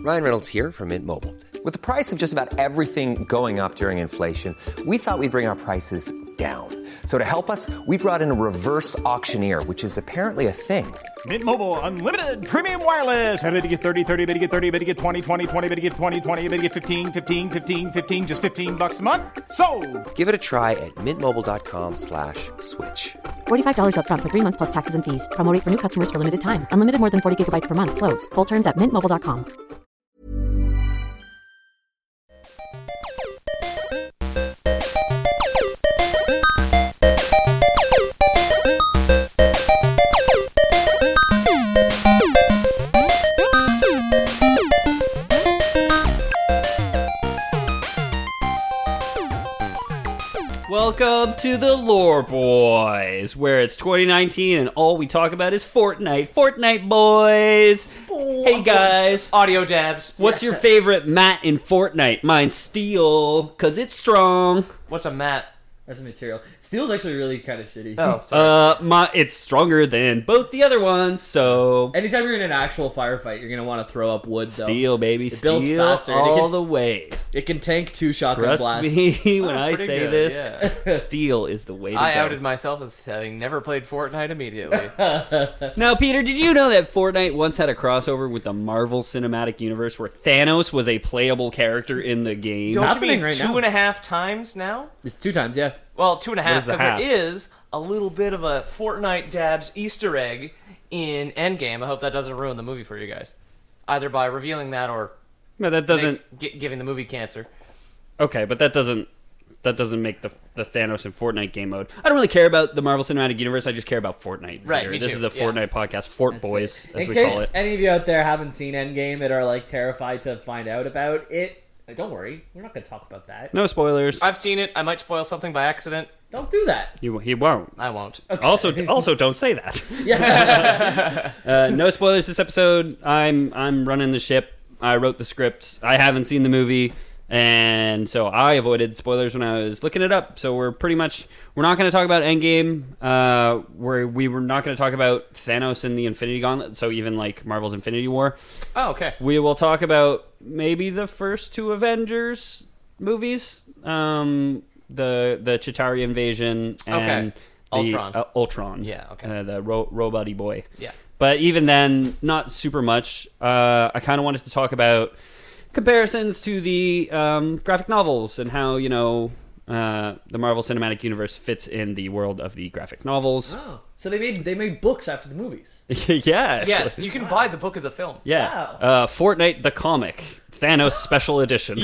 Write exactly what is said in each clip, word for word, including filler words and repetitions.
Ryan Reynolds here from Mint Mobile. With the price of just about everything going up during inflation, we thought we'd bring our prices down. So to help us, we brought in a reverse auctioneer, which is apparently a thing. Mint Mobile Unlimited Premium Wireless. How to get thirty, thirty, how to get thirty, how to get twenty, twenty, twenty, how to get twenty, twenty, how to get fifteen, fifteen, fifteen, fifteen, just fifteen bucks a month? Sold! Give it a try at mintmobile.com slash switch. forty-five dollars up front for three months plus taxes and fees. Promo rate for new customers for limited time. Unlimited more than forty gigabytes per month. Slows full terms at mint mobile dot com. Welcome to the Lore Boys, where it's twenty nineteen and all we talk about is Fortnite. Fortnite, boys! Hey, guys. Audio dabs. What's your favorite mat in Fortnite? Mine's Steel, because it's strong. What's a mat? That's a material. Steel's actually really kind of shitty. Oh, sorry. Uh, my, it's stronger than both the other ones, so... Anytime you're in an actual firefight, you're going to want to throw up wood, though. Steel, baby. It builds Steel faster, and it all can- the way. It can tank two shotgun Trust blasts. me when Oh, I pretty say good, this, yeah. Steel is the way to I go. outed myself as having never played Fortnite immediately. Now, Peter, did you know that Fortnite once had a crossover with the Marvel Cinematic Universe where Thanos was a playable character in the game? Don't you happening mean right two now. and a half times now? It's two times, yeah. Well, two and a half, is the because half? there is a little bit of a Fortnite dabs Easter egg in Endgame. I hope that doesn't ruin the movie for you guys. Either by revealing that or No, that doesn't... make- gi- giving the movie cancer. Okay, but that doesn't... That doesn't make the the Thanos and Fortnite game mode. I don't really care about the Marvel Cinematic Universe. I just care about Fortnite. Right, here. me This too, is a yeah. Fortnite podcast. Fort That's Boys, it. as In we case call it. any of you out there haven't seen Endgame and are like terrified to find out about it, don't worry. We're not going to talk about that. No spoilers. I've seen it. I might spoil something by accident. Don't do that. You, he won't. I won't. Also, also, don't say that. Yeah. Uh, no spoilers this episode. I'm I'm running the ship. I wrote the script. I haven't seen the movie, and so I avoided spoilers when I was looking it up. So we're pretty much we're not going to talk about Endgame. Uh, where we were not going to talk about Thanos and the Infinity Gauntlet. So even like Marvel's Infinity War. Oh, okay. We will talk about maybe the first two Avengers movies. Um, the the Chitauri invasion and Okay. the, Ultron. Uh, Ultron. Yeah, okay. Uh, the ro- robot-y boy. Yeah. But even then, not super much. Uh, I kind of wanted to talk about comparisons to the um, graphic novels and how, you know, uh, the Marvel Cinematic Universe fits in the world of the graphic novels. Oh, so they made they made books after the movies. yeah. Yes, you can buy the book of the film. Yeah. Wow. Uh, Fortnite the comic. Thanos special edition.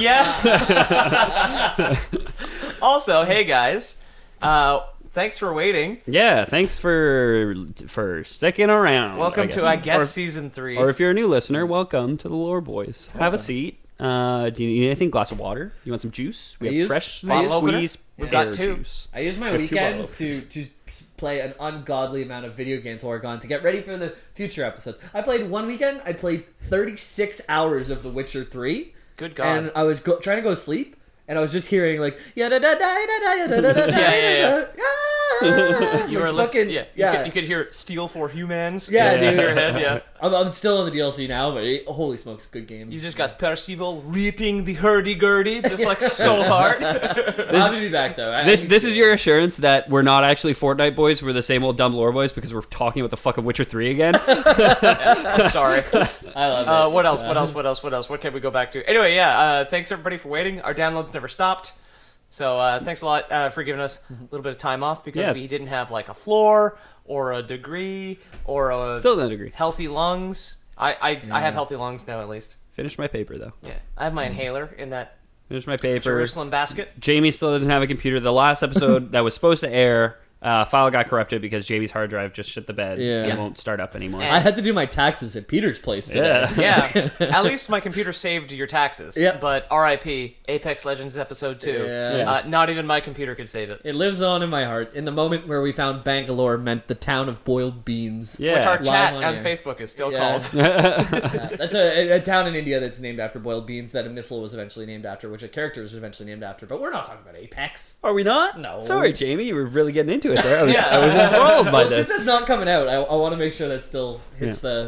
Yeah. Also, hey guys, uh, thanks for waiting. Yeah, thanks for for sticking around. Welcome I to, guess. I guess, Or- season three. Or if you're a new listener, welcome to the Lore Boys. Have a seat. Uh, do you need anything? Glass of water? You want some juice? We I have used- fresh Bottle opener? squeeze We've pear got two. juice. I use my We have two weekends bottles. to, to play an ungodly amount of video games while we're gone to get ready for the future episodes. I played one weekend, I played thirty-six hours of The Witcher three. Good God. And I was go- trying to go to sleep, and I was just hearing like yada da da da da da da da da Yeah, yeah, yeah. you were Like, listening. fucking- Yeah, you, yeah. Could, you could hear "Steel for Humans." Yeah, in dude. your head. Yeah, I'm, I'm still in the D L C now, but it, holy smokes, good game. you just got Percival reaping the hurdy-gurdy, just like so hard. I'm happy to be back though. I- I This need this to- is your assurance that we're not actually Fortnite boys. We're the same old dumb lore boys because we're talking about the fucking Witcher three again. I'm sorry. I love it. Uh, what else? What else? What else? What else? What can we go back to? Anyway, yeah. Uh, thanks everybody for waiting. Our downloads never stopped. So uh, thanks a lot uh, for giving us a little bit of time off because Yeah. we didn't have like a floor or a degree or a Still no degree. healthy lungs. I I, I have healthy lungs now at least. Finish my paper though. Yeah, I have my inhaler in that Finish my paper. Jerusalem basket. Jamie still doesn't have a computer. The last episode that was supposed to air, uh, file got corrupted because Jamie's hard drive just shit the bed. Yeah. It won't start up anymore. And- I had to do my taxes at Peter's place today. Yeah. Yeah, at least my computer saved your taxes. Yep. But R I P Apex Legends episode two. Yeah. Uh, not even my computer could save it. It lives on in my heart. In the moment where we found Bangalore meant the town of boiled beans. Yeah. Which our Live chat on on air. Facebook is still Yeah. called. Yeah, that's a, a town in India that's named after boiled beans that a missile was eventually named after, which a character was eventually named after. But we're not talking about Apex. Are we not? No. Sorry, Jamie. You were really getting into it there. I was, Yeah. I was enthralled by Well, since this. that's not coming out, I, I want to make sure that still hits the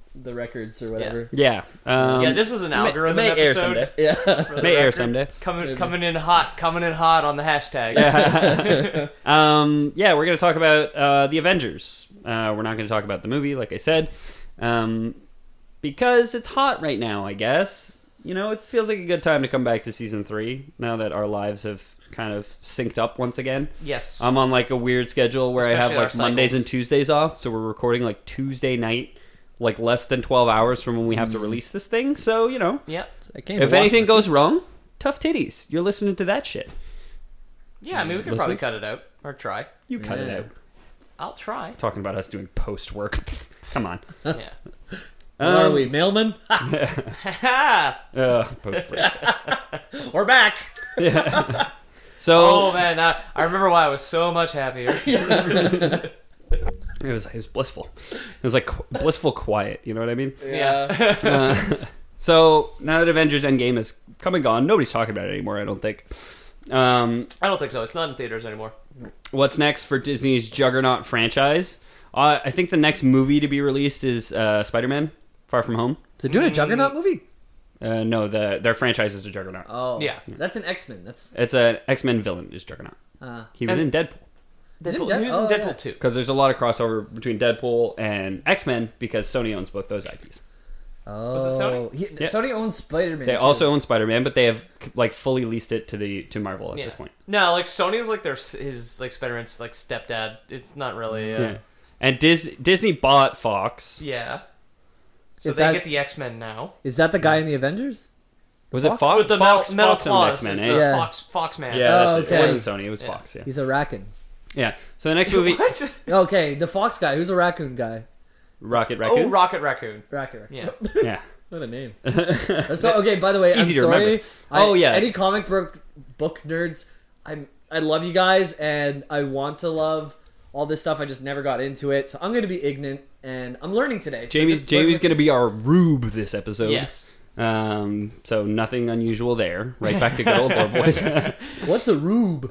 the records or whatever. Yeah. Um, Yeah, this is an algorithm may, may air episode. someday. Yeah. for the May air record. someday. Coming coming in hot, coming in hot on the hashtag. Um, yeah, we're going to talk about uh, the Avengers. Uh, we're not going to talk about the movie, like I said, um, because it's hot right now, I guess. You know, it feels like a good time to come back to season three now that our lives have kind of synced up once again. Yes. I'm on like a weird schedule where I have Especially like our Mondays cycles. and Tuesdays off, so we're recording like Tuesday night, like less than twelve hours from when we have to release this thing. So, you know, Yep. I can't if watch anything that. goes wrong, tough titties. You're listening to that shit. Yeah, I mean, we could Listen. probably cut it out or try. You cut it Yeah. out. I'll try. Talking about us doing post work. Come on. Yeah. Where are Um, we, mailman? Ha! Uh, post work. We're back. So Oh man, I, I remember why I was so much happier. it was it was blissful. It was like qu- blissful quiet. You know what I mean? Yeah. Uh, so now that Avengers Endgame is come and gone, nobody's talking about it anymore. I don't think. Um, I don't think so. It's not in theaters anymore. what's next for Disney's Juggernaut franchise? Uh, I think the next movie to be released is uh, Spider-Man: Far From Home. They're doing a Juggernaut movie? Uh, no, the their franchise is a Juggernaut. Oh. Yeah. That's an X-Men. That's... It's an X-Men villain is Juggernaut. Uh, He was And- in Deadpool. Is it Deadpool. Dead- He was in oh, Deadpool yeah. too. Because there's a lot of crossover between Deadpool and X-Men because Sony owns both those I Ps. oh. Was it Sony? He, Yeah. Sony owns Spider-Man. They too. also own Spider-Man, but they have like fully leased it to the to Marvel at Yeah. this point. No, like Sony's like their his like Spider-Man's like stepdad. It's not really. Uh, Yeah. And Dis- Disney bought Fox. yeah. So Is they that- get the X-Men now. Is that the guy in the Avengers? Was Fox? it Fox? With the Fox, metal, metal Fox owned claws. X-Men, It's eh? the Yeah. Fox Fox Man. Yeah, Oh, that's it. okay. It wasn't Sony. It was Yeah. Fox. Yeah. He's a raccoon. Yeah. So the next movie, What? Okay, the Fox guy. Who's a raccoon guy? Rocket Oh, Raccoon. Rocket Raccoon. Raccoon. Yeah. Yeah. What a name. So okay, by the way, I'm Easy to sorry. remember. I- Oh, yeah. Any comic book book nerds, I'm I love you guys and I want to love all this stuff. I just never got into it. So I'm gonna be ignorant and I'm learning today. So Jamie's just Jamie's work going to be our rube this episode. Yes. Um. So nothing unusual there. Right back to good old Lore Boys. with- What's a rube?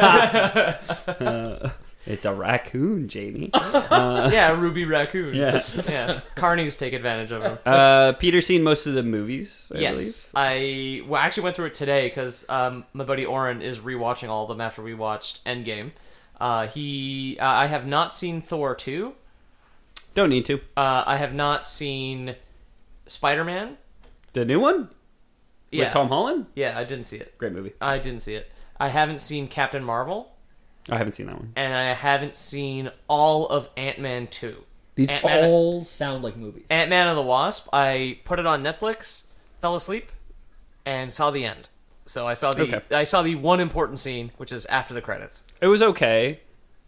It's a raccoon, Jamie. yeah, Ruby Raccoon. Yes. Yeah. Carnies take advantage of him. Uh, Peter's seen most of the movies, I yes. believe. I well, actually went through it today because um, my buddy Oren is rewatching all of them after we watched Endgame. Uh, he, uh, I have not seen Thor two. Don't need to. Uh, I have not seen Spider-Man. The new one Yeah. with Tom Holland. Yeah, I didn't see it. Great movie. I didn't see it. I haven't seen Captain Marvel, I haven't seen that one. and I haven't seen all of Ant-Man two. These Ant-Man- all sound like movies. Ant-Man and the Wasp, I put it on Netflix, fell asleep, and saw the end. So I saw the Okay. I saw the one important scene, which is after the credits. It was okay.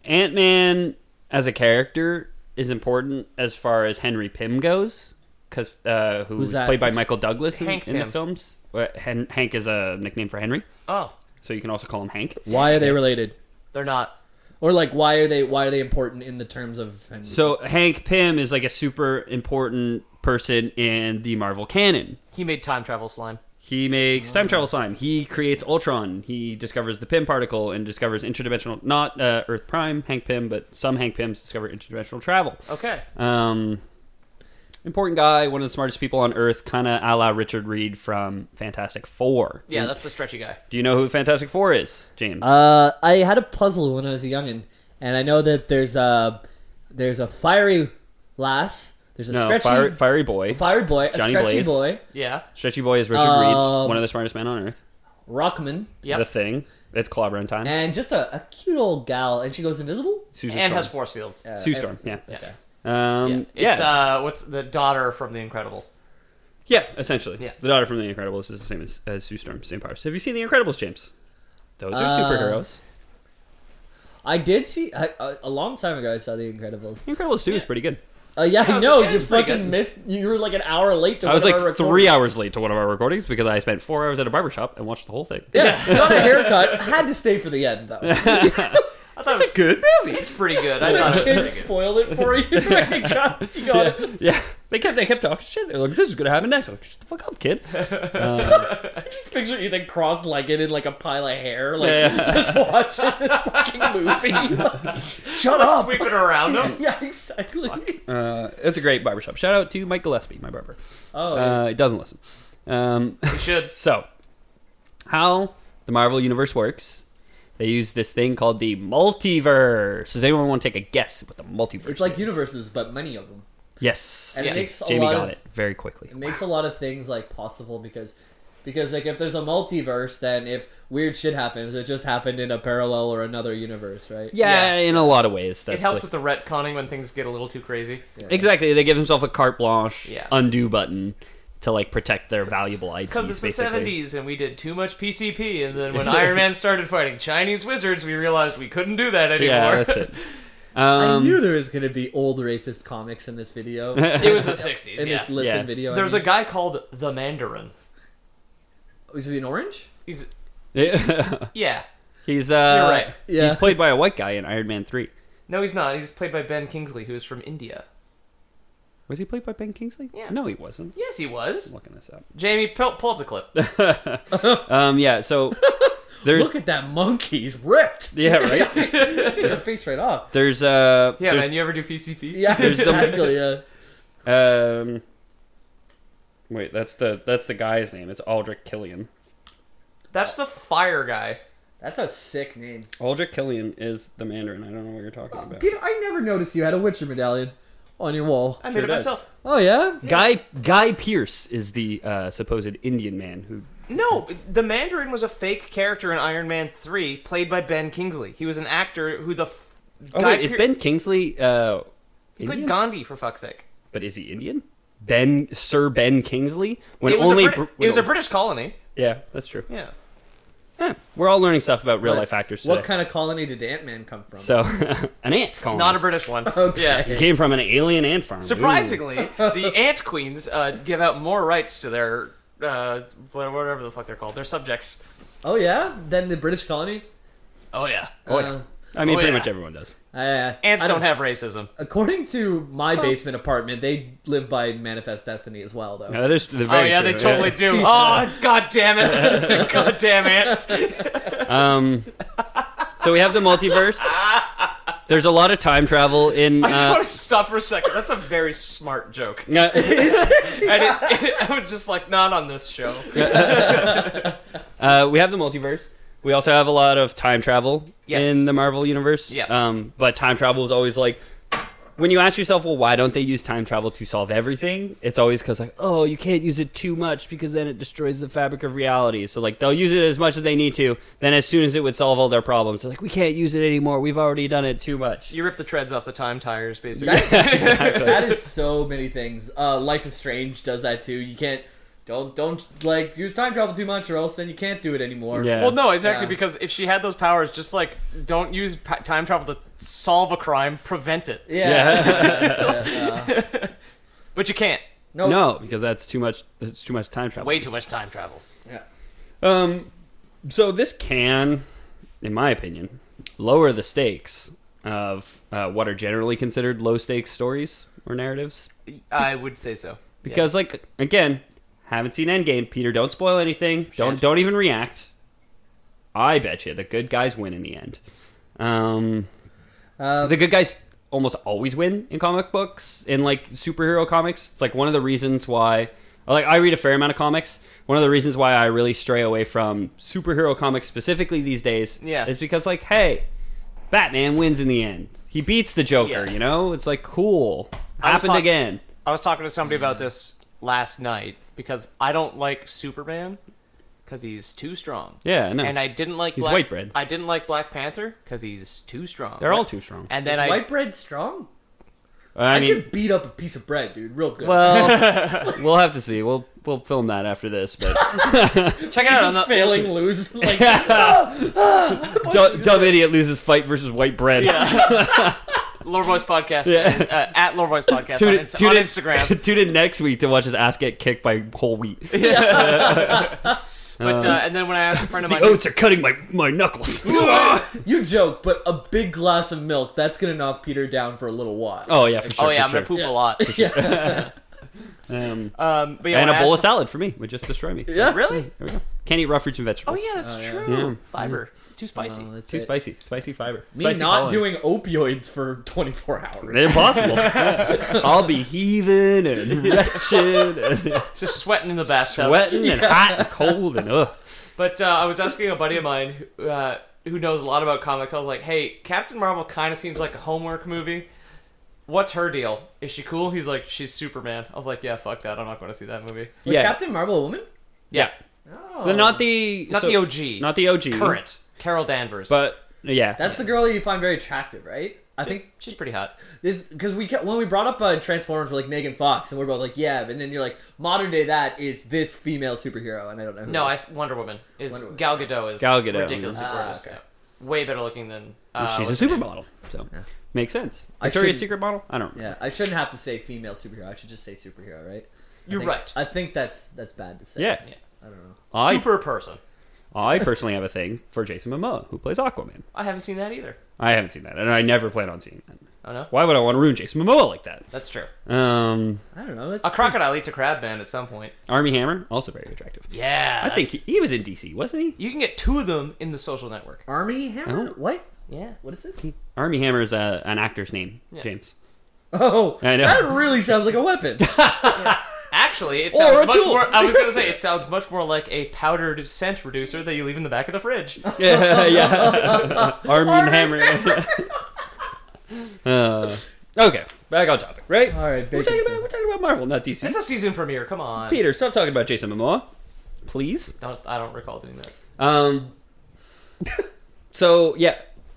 Ant-Man as a character is important as far as Henry Pym goes, because uh, who's Who's that? played by It's Michael Douglas in, Hank in the Pym. films. Uh, Hen- Hank is a nickname for Henry, Oh, so you can also call him Hank. Why are they related? they're not. Or like why are they why are they important in the terms of Henry? So Hank Pym is like a super important person in the Marvel canon. He made time travel slime. He makes time travel slime. He creates Ultron. He discovers the Pym particle and discovers interdimensional, not uh, Earth Prime Hank Pym, but some Hank Pyms discover interdimensional travel. Okay. Um, important guy, one of the smartest people on Earth, kind of a la Richard Reed from Fantastic Four. Yeah, that's the stretchy guy. Do you know who Fantastic Four is, James? Uh, I had a puzzle when I was a youngin, and I know that there's a there's a fiery lass, there's a no, stretchy fiery, fiery boy. fiery boy, a Johnny stretchy Blaze. boy, Yeah. Stretchy boy is Richard Um, Reed's one of the smartest men on Earth. Rockman, Yep. The Thing. It's clobbering time. and just a, a cute old gal, and she goes invisible. Susan And Storm. has force fields. Uh, Sue Storm, yeah. Yeah. Um, It's yeah. uh, what's the daughter from The Incredibles? Yeah, essentially. Yeah. The daughter from The Incredibles is the same as, as Sue Storm, same powers. Have you seen The Incredibles, James? Those are Uh, superheroes. I did see I, a, a long time ago. I saw The Incredibles. The Incredibles two is pretty good. Uh, yeah, Yeah, I it know was- it you was pretty fucking good. missed. You were like an hour late to. I was one like of our three recordings. hours late to one of our recordings because I spent four hours at a barbershop and watched the whole thing. Yeah, got a haircut. Had to stay for the end though. I thought it was Good movie. It's pretty good. I thought it was Kid pretty good. spoiled it for you. you got, you got it. Yeah. They kept they kept talking shit. They're like, "This is gonna happen next." I'm like, "Shut the fuck up, kid." Uh, Just picture Ethan cross-legged in like a pile of hair, like Yeah, yeah. just watching the fucking movie. Shut up! Sweeping around him. Yeah, exactly. uh, it's a great barbershop. Shout out to Mike Gillespie, my barber. Oh, Uh, he doesn't listen. Um, You should. so, how the Marvel Universe works? They use this thing called the multiverse. Does anyone want to take a guess what the multiverse? it's like is? universes, but many of them. Yes, And it Ja- makes a Jamie lot got of- it very quickly. It makes a lot of things like possible because because like if there's a multiverse, then if weird shit happens, it just happened in a parallel or another universe, right? Yeah, Yeah. in a lot of ways. That's It helps like- with the retconning when things get a little too crazy. exactly. They give themselves a carte blanche, Yeah. undo button to like protect their valuable I Ps. Because it's the basically. seventies and we did too much P C P, and then when Iron Man started fighting Chinese wizards, we realized we couldn't do that anymore. Yeah, that's it. I Um, knew there was going to be old racist comics in this video. It was the sixties, in yeah. this listen Yeah. video. There's I a mean. guy called the Mandarin. Was he in orange? He's yeah. yeah. he's uh, You're right. Yeah. he's played by a white guy in Iron Man three. No, he's not. He's played by Ben Kingsley, who is from India. Was he played by Ben Kingsley? Yeah. No, he wasn't. Yes, he was. I'm looking this up. Jamie, pull, pull up the clip. Um, yeah. So there's Look at that monkey. He's ripped. yeah, right. Take your face right off. There's uh, Yeah, there's, man, you ever do P C P? Yeah, There's some- exactly. Yeah. um, wait, that's the that's the guy's name. It's Aldrich Killian. That's the fire guy. That's a sick name. Aldrich Killian is the Mandarin. I don't know what you're talking about. Peter, I never noticed you had a Witcher medallion on your wall. I made Sure it does. myself. Oh yeah. Guy Guy Pearce is the uh, supposed Indian man who. No, the Mandarin was a fake character in Iron Man three, played by Ben Kingsley. He was an actor who the f- Oh Guy wait, is Pear- Ben Kingsley uh, he played Indian? Gandhi for fuck's sake. But is he Indian? Ben Sir Ben Kingsley? When It was, only a, Brit- Br- it when was a only- British colony. Yeah, that's true. Yeah. Yeah, we're all learning stuff about real What- life actors today. What kind of colony did Ant-Man come from? So, an ant colony. Not a British one. Okay. Yeah. He came from an alien ant farm. Surprisingly, the ant queens uh, give out more rights to their uh, whatever the fuck they're called, their subjects. Oh yeah. Then the British colonies. Oh yeah. Oh, yeah. Uh, Ooh. I mean, Oh, pretty yeah. much everyone does. uh, Ants I don't have racism. According to my basement apartment, they live by manifest destiny as well, though. No, that is they're Oh very yeah, true. they totally do. Oh god damn it! God damn ants! Um, so we have the multiverse. There's a lot of time travel in. I just Uh, want to stop for a second. That's a very smart joke, uh, and it, it, I was just like, not on this show. uh, we have the multiverse. We also have a lot of time travel Yes. in the Marvel universe. Yeah. Um, but time travel is always like, when you ask yourself, well, why don't they use time travel to solve everything? It's always because like, oh, you can't use it too much because then it destroys the fabric of reality. So like, they'll use it as much as they need to. Then as soon as it would solve all their problems, they're like, we can't use it anymore. We've already done it too much. You rip the treads off the time tires, basically. Exactly. That is so many things. Uh, Life is Strange does that too. You can't don't don't like use time travel too much, or else then you can't do it anymore. Yeah. Well, no, exactly, Yeah. because if she had those powers, just like, don't use pa- time travel to solve a crime, prevent it. Yeah. Uh, But you can't. no. No, because that's too much. It's too much time travel. Way too much time travel. Yeah. Um, so this can, in my opinion, lower the stakes of uh, what are generally considered low stakes stories or narratives. I would say so. Because, like, again, haven't seen Endgame. Peter, don't spoil anything. Don't Shan't. don't even react. I bet you the good guys win in the end. Um, Uh, the good guys almost always win in comic books, in like superhero comics. It's like one of the reasons why, like, I read a fair amount of comics. One of the reasons why I really stray away from superhero comics specifically these days, Yeah. is because, like, hey, Batman wins in the end. He beats the Joker. Yeah. You know, it's like cool. I was Happened talk- again. I was talking to somebody about this last night because I don't like Superman because he's too strong. Yeah, no. And I didn't like He's Black, white bread. I didn't like Black Panther because he's too strong. They're all too strong. And is then I white bread strong? I I, mean, could beat up a piece of bread, dude, real good. well, we'll have to see. We'll we'll film that after this. But check it out on just the, failing lose. Like, dumb, dumb idiot loses fight versus white bread. Lore Voice Podcast Yeah. uh, at Lore Voice Podcast Tune on, in, Inst- tune on in- Instagram. tune in next week to watch his ass get kicked by whole wheat. But uh, and then when I asked a friend of The mine, oats are cutting my, my knuckles. you joke, but a big glass of milk, that's going to knock Peter down for a little while. Oh yeah, for sure. oh yeah, for I'm sure. gonna poop a lot. Um, Um, but yeah, and when a I bowl of asked- salad for me would just destroy me. Yeah. Really? There we go. Can't eat raw fruits and Oh vegetables. yeah, that's Oh, yeah. true. Yeah. Fiber, too spicy. Oh, that's Too it. spicy. Spicy fiber. Me Spicy not pollen. doing opioids for twenty-four hours. Impossible. I'll be heaving and wretched and Just sweating in the bathtub. sweating and hot and cold and ugh. But uh, I was asking a buddy of mine who, uh, who knows a lot about comics. I was like, "Hey, Captain Marvel kind of seems like a homework movie. What's her deal? Is she cool?" He's like, "She's Superman." I was like, "Yeah, fuck that. I'm not going to see that movie." Was Yeah. Captain Marvel a woman? Yeah, Oh. But not the not so- the O G, Not the O G. current Carol Danvers. But yeah. That's the girl that you find very attractive, right? I think she's pretty hot. this because we kept, when we brought up uh, Transformers for like Megan Fox, and we're both like, yeah, and then you're like, modern day that is this female superhero, and I don't know who. No, it I, is. Wonder Woman is Wonder Woman. Gal Gadot is Gal Gadot. ridiculously Ah, gorgeous. okay. Yeah. Way better looking than uh, She's a what's her name? supermodel. So makes sense. I Victoria's shouldn't- Secret model? I don't know. Yeah, I shouldn't have to say female superhero. I should just say superhero, right? I You're think- right. I think that's that's bad to say. Yeah. Yeah. I don't know. I, Super person. I personally have a thing for Jason Momoa, who plays Aquaman. I haven't seen that either. I haven't seen that, and I never plan on seeing that. Oh no, Why would I want to ruin Jason Momoa like that? that's true. Um, I don't know. That's A crocodile eats a crab man at some point. Army Hammer, also very attractive. Yeah, I think he, that's- he was in D C, wasn't he? you can get two of them in the Social Network. Army Hammer. Oh. What? Yeah. What is this? Army Hammer is a, an actor's name, Yeah. James. Oh, I know. that really sounds like a weapon. Actually, it Or sounds a much tool. more. I was gonna say it sounds much more like a powdered scent reducer that you leave in the back of the fridge. Yeah, yeah. Army Hammer. uh, okay, back on topic, right? All right, we're bacon talking, soup. about, we're talking about Marvel, not D C. It's a season premiere. Come on, Peter, stop talking about Jason Momoa, please. Don't, I don't recall doing that. Um. So yeah,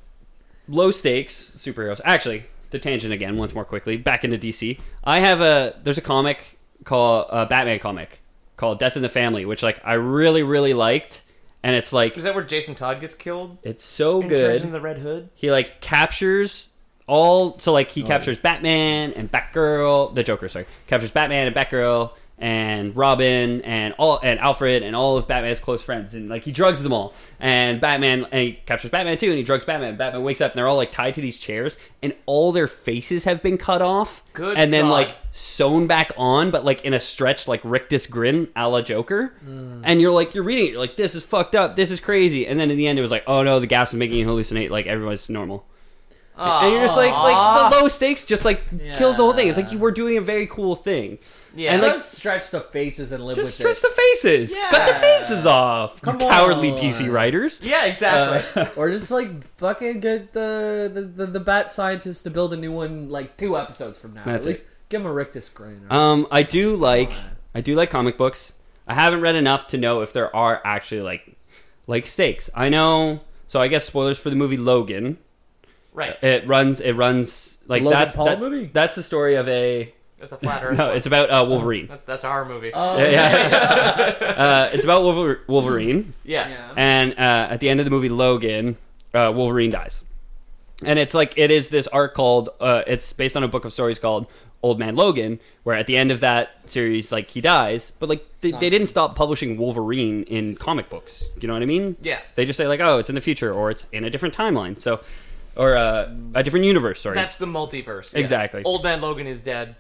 low stakes superheroes. Actually, to tangent again once more quickly. Back into D C. I have a there's a comic called a Batman comic called Death in the Family, which like I really really liked, and it's like Is that where Jason Todd gets killed? it's so And turns good. into the Red Hood. He like captures all so like he captures Batman and Batgirl, the Joker, sorry, captures Batman and Batgirl and Robin and all and Alfred and all of Batman's close friends, and like he drugs them all. And Batman and he captures Batman too, and he drugs Batman. Batman wakes up and they're all like tied to these chairs, and all their faces have been cut off, Good and then God. like sewn back on, but like in a stretched like rictus grin a la Joker. And you're like you're reading it, you're like this is fucked up, this is crazy, and then in the end it was like oh no, the gas is making you hallucinate, like everyone's normal. And you're just like, like the low stakes just like kills the whole thing. It's like you were doing a very cool thing. Yeah. And like Just stretch the faces and live just with stretch the faces. Cut the faces off. Come you cowardly on. D C writers. Yeah, exactly. it. Or just like fucking get the the, the the bat scientist to build a new one like two episodes from now. That's At least give him a rictus grin. Or, Um, I do like I do like comic books. I haven't read enough to know if there are actually like like stakes. I know. So I guess spoilers for the movie Logan. right. It runs. It runs like Logan that's Paul that- movie? That's the story of a. That's a flat Earth. No, one. it's about uh, Wolverine. That- that's our movie. Oh, Yeah, yeah. uh, it's about Wolver- Wolverine. yeah. And uh, at the end of the movie Logan, uh, Wolverine dies. And it's like it is this arc called uh, it's based on a book of stories called Old Man Logan, where at the end of that series, like he dies, but like they, not they didn't stop publishing Wolverine in comic books. You know what I mean? Yeah. They just say like, oh, it's in the future, or it's in a different timeline, so or uh, a different universe. Sorry, That's the multiverse. yeah. Exactly. Old Man Logan is dead.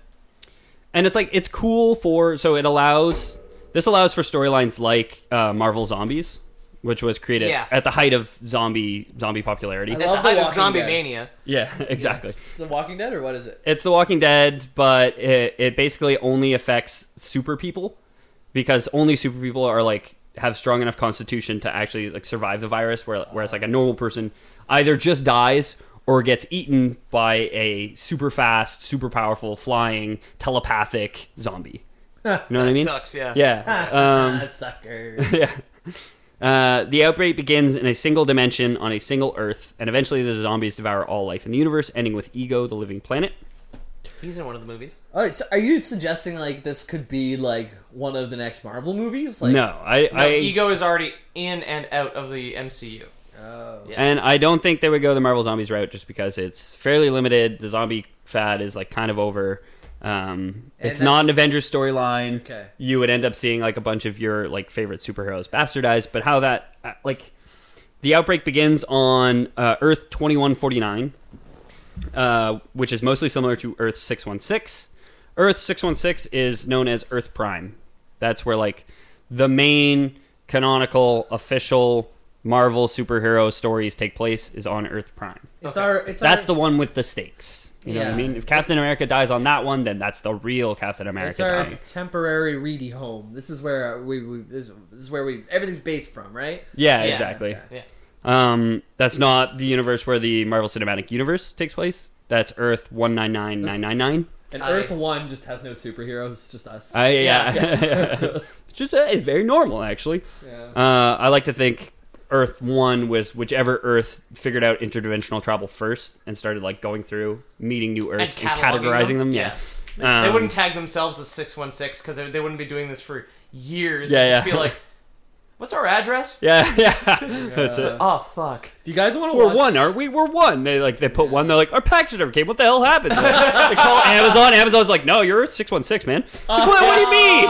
and it's like it's cool for so it allows this allows for storylines like uh, Marvel Zombies, which was created Yeah. at the height of zombie zombie popularity. I At the love The height of Walking zombie Dead. mania. Yeah, exactly. It's The Walking Dead, or what is it? It's The Walking Dead, but it, it basically only affects super people because only super people are like have strong enough constitution to actually like survive the virus, where, whereas like a normal person either just dies or gets eaten by a super fast, super powerful, flying, telepathic zombie. You know what I mean? Sucks, yeah. Yeah. Um, Ah, sucker. yeah. Uh, the outbreak begins in a single dimension on a single Earth, and eventually the zombies devour all life in the universe, ending with Ego, the living planet. He's in one of the movies. All right, so are you suggesting like this could be like one of the next Marvel movies? Like, no, I, No, I Ego is already in and out of the M C U. Oh. Yeah. and I don't think they would go the Marvel Zombies route just because it's fairly limited. The zombie fad is like kind of over. Um, And it's not an that's- Avengers storyline. Okay. You would end up seeing like a bunch of your like favorite superheroes bastardized, but how that uh, like the outbreak begins on uh, Earth twenty-one forty-nine, uh, which is mostly similar to Earth six one six, Earth six one six is known as Earth Prime. That's where like the main canonical official Marvel superhero stories take place is on Earth Prime. It's our. It's That's our, the one with the stakes. You know Yeah. what I mean? If Captain America dies on that one, then that's the real Captain America It's our dying. temporary Reedy home. This is where we. we this, this is where we. Everything's based from, right? Yeah, Yeah. exactly. Yeah. Um, that's not the universe where the Marvel Cinematic Universe takes place. That's Earth one nine nine nine nine nine. And I- Earth One just has no superheroes. It's just us. I, yeah. it's just uh, it's very normal, actually. Yeah. Uh, I like to think Earth One was whichever Earth figured out interdimensional travel first and started like going through, meeting new Earths and, cataloging categorizing them. them? Yeah. They Um, wouldn't tag themselves as six one six because they, they wouldn't be doing this for years. Yeah, They'd just yeah. be like, what's our address? Yeah, yeah. That's it. Oh, fuck. Do you guys want to We're watch? one, aren't we? We're one. They like they put one. They're like, our package never came. What the hell happened? they call Amazon. Amazon's like, no, you're six one six, man. Like, what, what do you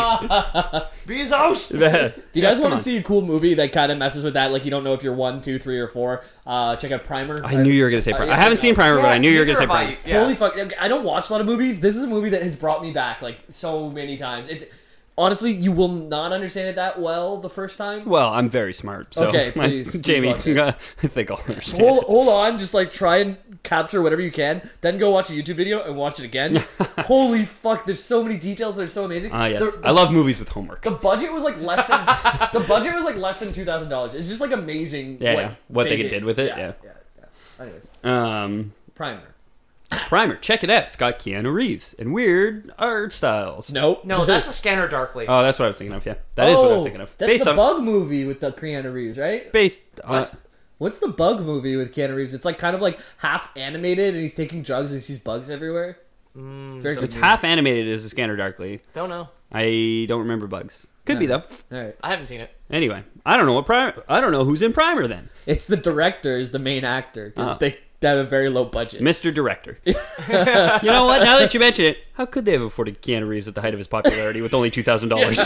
mean? Bezos! Do you guys want to see a cool movie that kind of messes with that? Like you don't know if you're one, two, three, or four. Uh, check out Primer. I knew you were gonna say Uh, Primer. yeah, I haven't no. seen Primer, but I knew you were gonna say Neither have Primer. I. Yeah. Holy fuck! I don't watch a lot of movies. This is a movie that has brought me back like so many times. It's honestly, you will not understand it that well the first time. Well, I'm very smart. So Okay, please, please Jamie, watch it. uh, I think I'll understand. Hold, hold on, just like try and capture whatever you can, then go watch a YouTube video and watch it again. Holy fuck! There's so many details that are so amazing. Ah, yes. The- the- I love movies with homework. The budget was like less than the budget was like less than two thousand dollars. It's just like amazing. Yeah, what, yeah. What they did with it, yeah. yeah, yeah. Anyways, Um, Primer. Primer, check it out. It's got Keanu Reeves and weird art styles. Nope. No, that's a Scanner Darkly. Oh, that's what I was thinking of. Yeah, that is what I was thinking of. That's Based the on Bug movie with the Keanu Reeves, right? based. On, What? What's the Bug movie with Keanu Reeves? It's like kind of like half animated, and he's taking drugs and he sees bugs everywhere. Very good. it's movie. half animated as a Scanner Darkly. Don't know. I don't remember bugs. Could be though. All right. I haven't seen it. Anyway, I don't know what Primer. I don't know who's in Primer then. It's the director is the main actor because Oh. they, they have a very low budget. Mister Director. You know what? Now that you mention it, how could they have afforded Keanu Reeves at the height of his popularity with only two thousand dollars?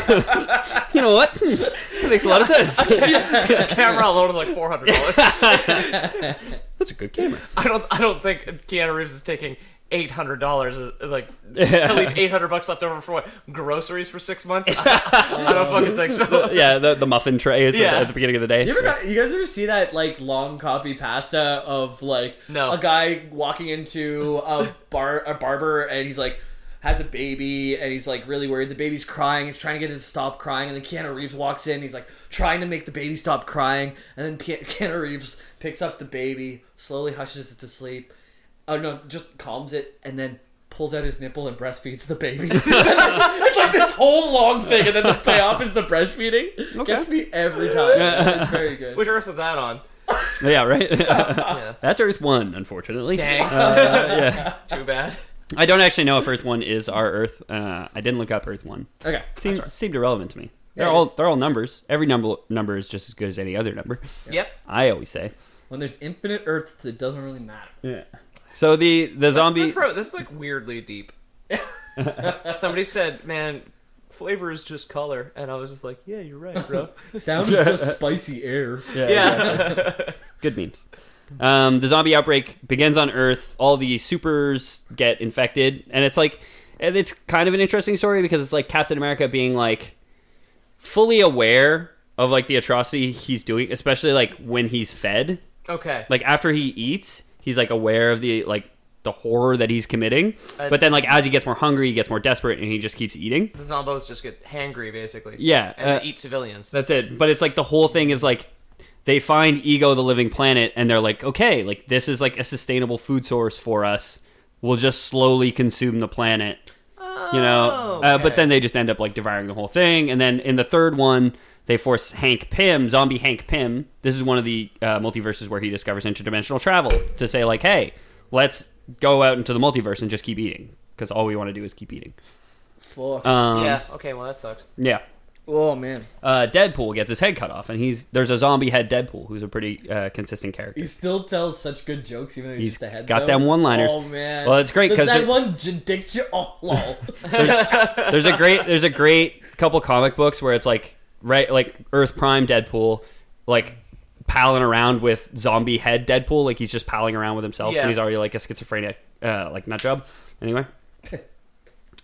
You know what? That makes a lot of sense. The camera alone is like four hundred dollars. That's a good camera. I don't. I don't think Keanu Reeves is taking eight hundred dollars. Like to leave eight hundred bucks left over for what? Groceries for six months? I, I don't fucking think so. Yeah, the, the muffin trays at, Yeah. the, at the beginning of the day. You ever got, you guys ever see that like long copy pasta of like No. a guy walking into a bar a barber and he's like has a baby and he's like really worried the baby's crying, he's trying to get it to stop crying, and then Keanu Reeves walks in, he's like trying to make the baby stop crying, and then Ke- Keanu Reeves picks up the baby, slowly hushes it to sleep. Oh no, just calms it and then pulls out his nipple and breastfeeds the baby. It's like this whole long thing, and then the payoff is the breastfeeding. Gets me every time. It's very good. Which Earth was that on? Yeah, right? Yeah. That's Earth one, unfortunately. Dang. Yeah. Too bad. I don't actually know if Earth one is our Earth. Uh, I didn't look up Earth one. Okay. Seemed, seemed irrelevant to me. They're Yeah, it all is. they're all numbers. Every number number is just as good as any other number. Yep. I always say. When there's infinite Earths, it doesn't really matter. Yeah. So the the zombie. This, is- this is like weirdly deep. Somebody said, "Man, flavor is just color," and I was just like, "Yeah, you're right, bro." Sound is just spicy air. Yeah. Good memes. Um, the zombie outbreak begins on Earth. All the supers get infected, and it's like, and it's kind of an interesting story because it's like Captain America being like fully aware of like the atrocity he's doing, especially like when he's fed. Okay. Like after he eats, he's like aware of the like the horror that he's committing. And- But then like as he gets more hungry, he gets more desperate, and he just keeps eating. The zombos just get hangry, basically. Yeah, And uh, they eat civilians. That's it. But it's like the whole thing is like they find Ego, the living planet, and they're like, okay, like this is like a sustainable food source for us. We'll just slowly consume the planet, you know. Uh, but okay. then they just end up like devouring the whole thing. And then in the third one, they force Hank Pym, zombie Hank Pym. This is one of the uh, multiverses where he discovers interdimensional travel to say like, hey, let's go out into the multiverse and just keep eating because all we want to do is keep eating. Fuck. Um, Yeah. Okay. Well, that sucks. Yeah. Oh man, Uh, Deadpool gets his head cut off, and he's there's a zombie head Deadpool who's a pretty uh, consistent character. he still tells such good jokes, even though he's, He's just a head. got though. them one-liners. Oh man. Well, it's great That- 'cause that it- one j- dick. J- oh lol. There's a great there's a great couple comic books where it's like right like Earth Prime Deadpool, like palling around with zombie head Deadpool, like he's just palling around with himself, Yeah. and he's already like a schizophrenic uh, like nut job. Anyway,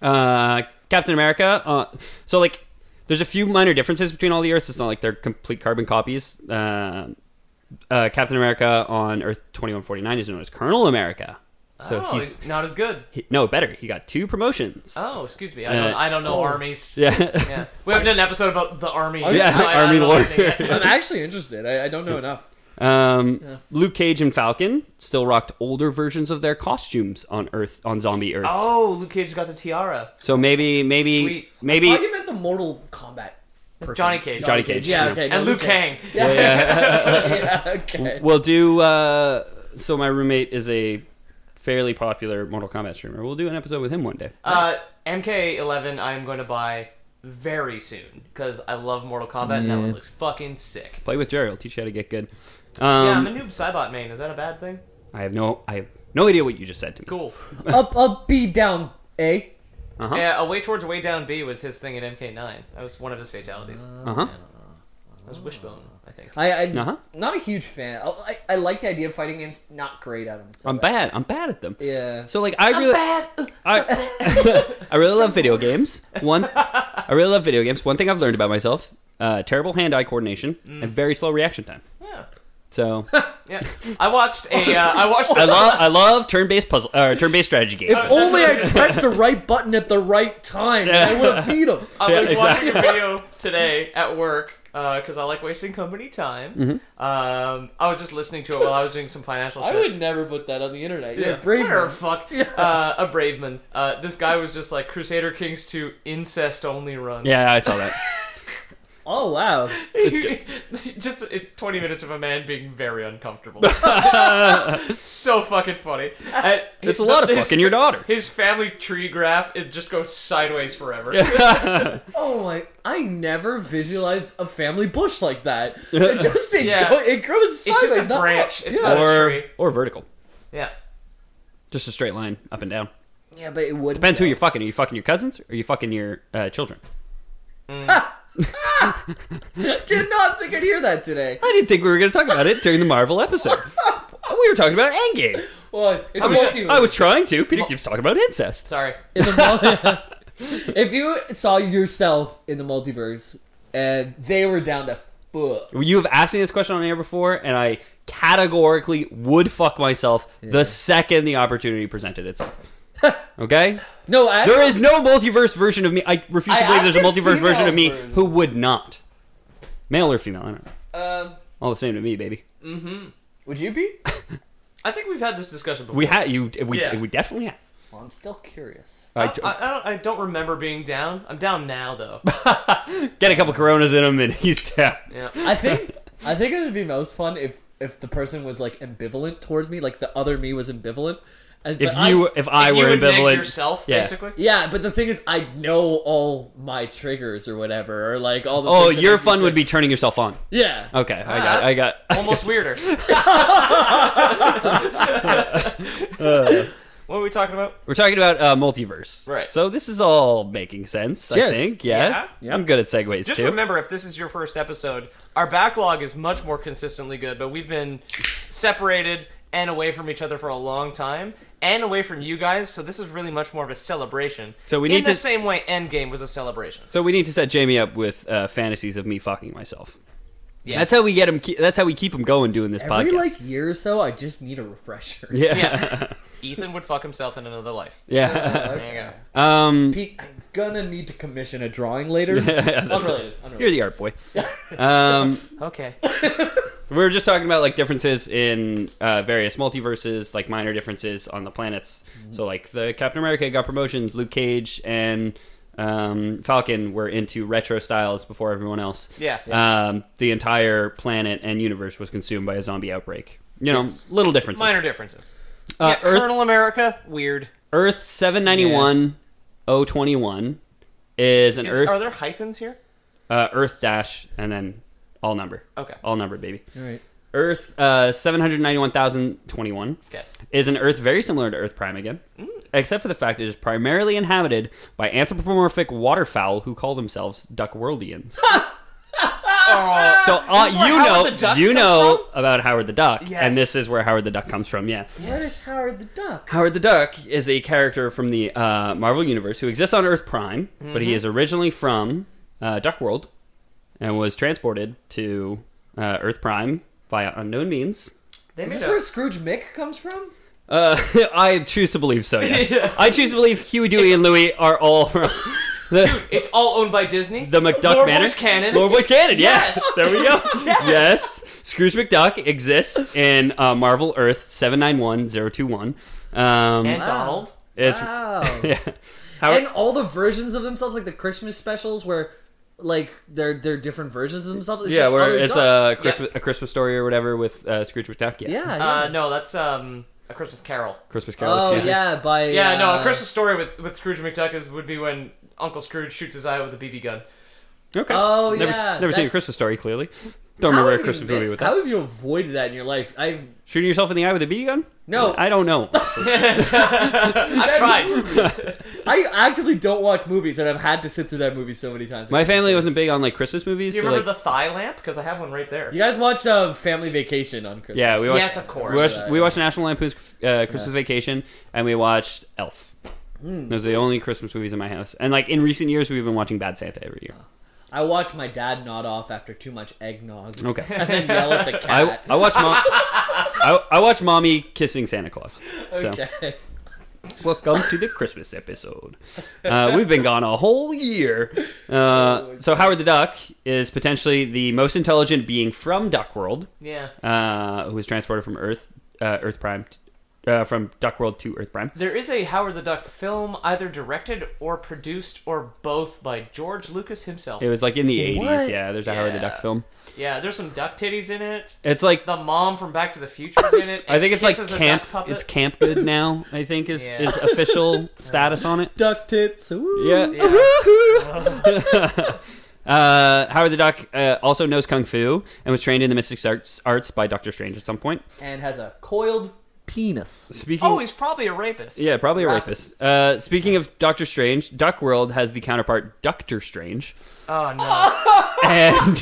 Uh, Captain America. Uh, so like, there's a few minor differences between all the Earths. It's not like they're complete carbon copies. Uh, uh, Captain America on Earth twenty-one forty-nine is known as Colonel America. So oh, he's, he's not as good. he, no better. He got two promotions. Oh, excuse me. I don't. Uh, I don't know oh. armies. Yeah. Yeah. We haven't done an episode about the army. Yeah, so I, Army I don't know lore. anything yet. I'm actually interested. I, I don't know enough. Um, Yeah. Luke Cage and Falcon still rocked older versions of their costumes on Earth, on Zombie Earth. Oh, Luke Cage got the tiara. So maybe, maybe, Sweet. maybe. I thought you meant the Mortal Kombat person. Johnny Cage. Johnny Cage. Yeah, Yeah. okay. no, And Luke Kang. Yeah, Yeah. yeah, okay. We'll do. Uh, so my roommate is a fairly popular Mortal Kombat streamer. We'll do an episode with him one day. Uh, M K eleven I'm going to buy very soon because I love Mortal Kombat and that one looks fucking sick. Play with Jerry. I'll teach you how to get good. yeah, I'm Um, a noob Cybot main. Is that a bad thing? I have no. I have no idea what you just said to me. Cool. Up, up, B, down, A. Uh-huh. Yeah, a way towards way down B was his thing in M K nine. That was one of his fatalities. Uh huh. That was Wishbone, I think. I, I Uh-huh. not a huge fan. I, I, I like the idea of fighting games. Not great at them. So I'm bad. I'm bad at them. Yeah. So like I really, I, I really love video games. One, I really love video games. One thing I've learned about myself: uh, terrible hand-eye coordination and very slow reaction time. Yeah. So Yeah. I watched a. Uh, I watched. A, I love I love turn-based puzzle or turn-based strategy games. If only I pressed the right button at the right time, I would have beat him. I Yeah, was exactly. watching a video today at work because I like wasting company time. Mm-hmm. Um, I was just listening to it while I was doing some financial shit. I would never put that on the internet. You're Yeah, a brave whatever, man. fuck. Uh, a brave man. Uh, this guy was just like Crusader Kings two incest only run. Yeah, I saw that. Oh wow. just it's twenty minutes of a man being very uncomfortable. So fucking funny. Uh, It's a lot of his- fucking your daughter. His family tree graph it just goes sideways forever. Oh, I I never visualized a family bush like that. It just it, Yeah. go, it grows It's sideways, just a not branch. up. It's yeah. not a Or tree. or vertical, Yeah. just a straight line up and down. yeah, but it would Depends who you're fucking. Are you fucking your cousins or are you fucking your uh, children? Did not think I'd hear that today. I didn't think we were going to talk about it during the Marvel episode. We were talking about Endgame. Well, it's I a was, multi- I was trying to. Peter keeps talking about incest. Sorry. in the mul- if you saw yourself in the multiverse and they were down to fuck. You have asked me this question on air before, and I categorically would fuck myself the second the opportunity presented itself. Okay? No, I There actually- is no multiverse version of me. I refuse to I believe there's a asked multiverse a version of me female version. who would not. Male or female, I don't know. Um, All the same to me, baby. Would you be? I think we've had this discussion before. We had you. We, Yeah. we definitely have. Well, I'm still curious. I, I, I, I, don't, I don't remember being down. I'm down now, though. get a couple Coronas in him, and he's down. Yeah. I think I think it would be most fun if if the person was like ambivalent towards me, like the other me was ambivalent. And, If but you, I, if I If you were would neg ambivalent, yourself, yeah. basically. yeah, but the thing is, I know all my triggers or whatever, or like all the. Oh, things that your make me fun would tick. be turning yourself on. Yeah. Okay, I Ah, got, I got. that's almost weirder. What are we talking about? We're talking about uh, multiverse, Right. So this is all making sense. I Yes. think, yeah. Yeah? I'm good at segues Just too. remember, if this is your first episode, our backlog is much more consistently good, but we've been s- separated and away from each other for a long time, and away from you guys, so this is really much more of a celebration. So we In need the to- same way Endgame was a celebration. So we need to set Jamie up with uh, fantasies of me fucking myself. Yeah. That's how we get him. That's how we keep him going doing this Every podcast. like year or so, I just need a refresher. yeah, Yeah. Ethan would fuck himself in another life. yeah. There you go. um, Pete, I'm gonna need to commission a drawing later. that's unrelated. You're Unrelated. the art boy. um, Okay. we were just talking about like differences in uh, various multiverses, like minor differences on the planets. So like the Captain America got promotions, Luke Cage and um, Falcon were into retro styles before everyone else. Yeah. Um, the entire planet and universe was consumed by a zombie outbreak. You know, little differences. Minor differences. Uh, yeah, Earth, Colonel America, weird. Earth seven ninety-one oh twenty-one is an Is- Earth Are there hyphens here? uh, Earth dash and then all number. Okay. All number, baby. All right. Earth uh, seven hundred ninety-one thousand twenty-one Okay. is an Earth very similar to Earth Prime again, except for the fact it is primarily inhabited by anthropomorphic waterfowl who call themselves Duckworldians. Oh, So uh, This is where you Howard know, the Duck you comes know from? about Howard the Duck, Yes. and this is where Howard the Duck comes from. Yeah, What is Howard the Duck? Howard the Duck is a character from the uh, Marvel Universe who exists on Earth Prime, but Mm-hmm. he is originally from uh, Duck World and was transported to uh, Earth Prime via unknown means. They Is made this a- where Scrooge Mick comes from? Uh, I choose to believe so. Yes. I choose to believe Huey, Dewey, and Louie are all from the, It's all owned by Disney. the McDuck Lord Manor. Boy's canon. Lord Boy's canon. Yes. Yes. There we go. Yes. Scrooge McDuck exists in uh, Marvel Earth seven nine one zero two one. Um, and Donald. it's Wow. yeah. Howard, And all the versions of themselves, like the Christmas specials, where like they're they're different versions of themselves. It's yeah, just where other it's ducks. a Christmas a Christmas story or whatever with uh, Scrooge McDuck. Yeah. Yeah. yeah. Uh, no, that's um, A Christmas Carol. Christmas Carol. oh yeah, by Yeah, no, uh, A Christmas Story with, with Scrooge McDuck is, would be when Uncle Scrooge shoots his eye with a B B gun. Okay. Oh, never, yeah, Never seen a that's- Christmas Story. Clearly, don't How remember a have you Christmas movie missed- with How that. have you avoided that in your life? I've Shooting yourself in the eye with a B B gun? No. I don't know. I've tried. I actively don't watch movies, and I've had to sit through that movie so many times. My family wasn't big on like Christmas movies. Do you so, remember like, the thigh lamp? Because I have one right there. You guys watched uh, Family Vacation on Christmas? Yeah, we watched. Yes, of course. We watched, we watched National Lampoon's uh, Christmas Vacation, and we watched Elf. Hmm. Those are the only Christmas movies in my house. And like in recent years, we've been watching Bad Santa every year. I watched my dad nod off after too much eggnog. Okay. And then yell at the I, cat. I watched mom. I, I watched mommy kissing Santa Claus. So. Okay. Welcome to the Christmas episode. Uh, we've been gone a whole year. Uh, so Howard the Duck is potentially the most intelligent being from Duck World, Yeah. uh, who was transported from Earth, uh, Earth Prime, uh, from Duck World to Earth Prime. There is a Howard the Duck film either directed or produced or both by George Lucas himself. It was like in the eighties. What? Yeah, there's a Howard the Yeah. Duck film. Yeah, there's some duck titties in it. It's like The mom from Back to the Future's in it. I think it's like kisses a camp. duck puppet. It's Camp Good now. I think is Yeah. is official status on it. Duck tits. Ooh. Yeah. Yeah. uh, Howard the Duck uh, also knows kung fu and was trained in the mystic arts, arts by Doctor Strange at some point. And has a coiled penis. Speaking, Oh, he's probably a rapist. yeah, probably a Rapid. rapist. Uh, speaking of Doctor Strange, Duck World has the counterpart Doctor Strange, Oh no. and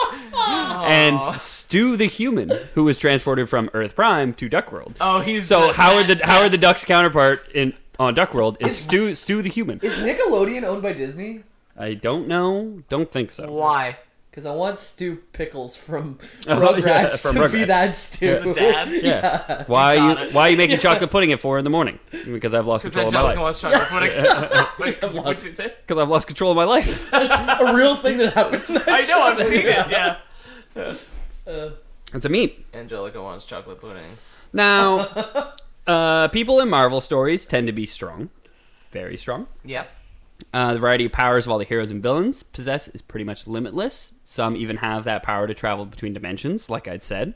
and Stu the Human, who was transported from Earth Prime to Duck World. Oh, he's So the- Howard the that- Howard the Duck's counterpart in on Duck World is Stu Stu the Human. Is Nickelodeon owned by Disney? I don't know. Don't think so. Why? Because I want Stu Pickles from Oh, Rugrats yeah, from to be Rugrats. that Stu. The dad? Yeah. Why are Got you it. Why are you making chocolate pudding at four in the morning? Because I've lost Because control of my Angelica life. wants chocolate pudding. Wait, what'd you say? Because I've lost control of my life. A real thing that happens. In that I know, I've show. seen it. Yeah. It's a meme. Angelica wants chocolate pudding. Now, uh, people in Marvel stories tend to be strong, very strong. Yeah. Uh, the variety of powers of all the heroes and villains possess is pretty much limitless. Some even have that power to travel between dimensions, like I'd said.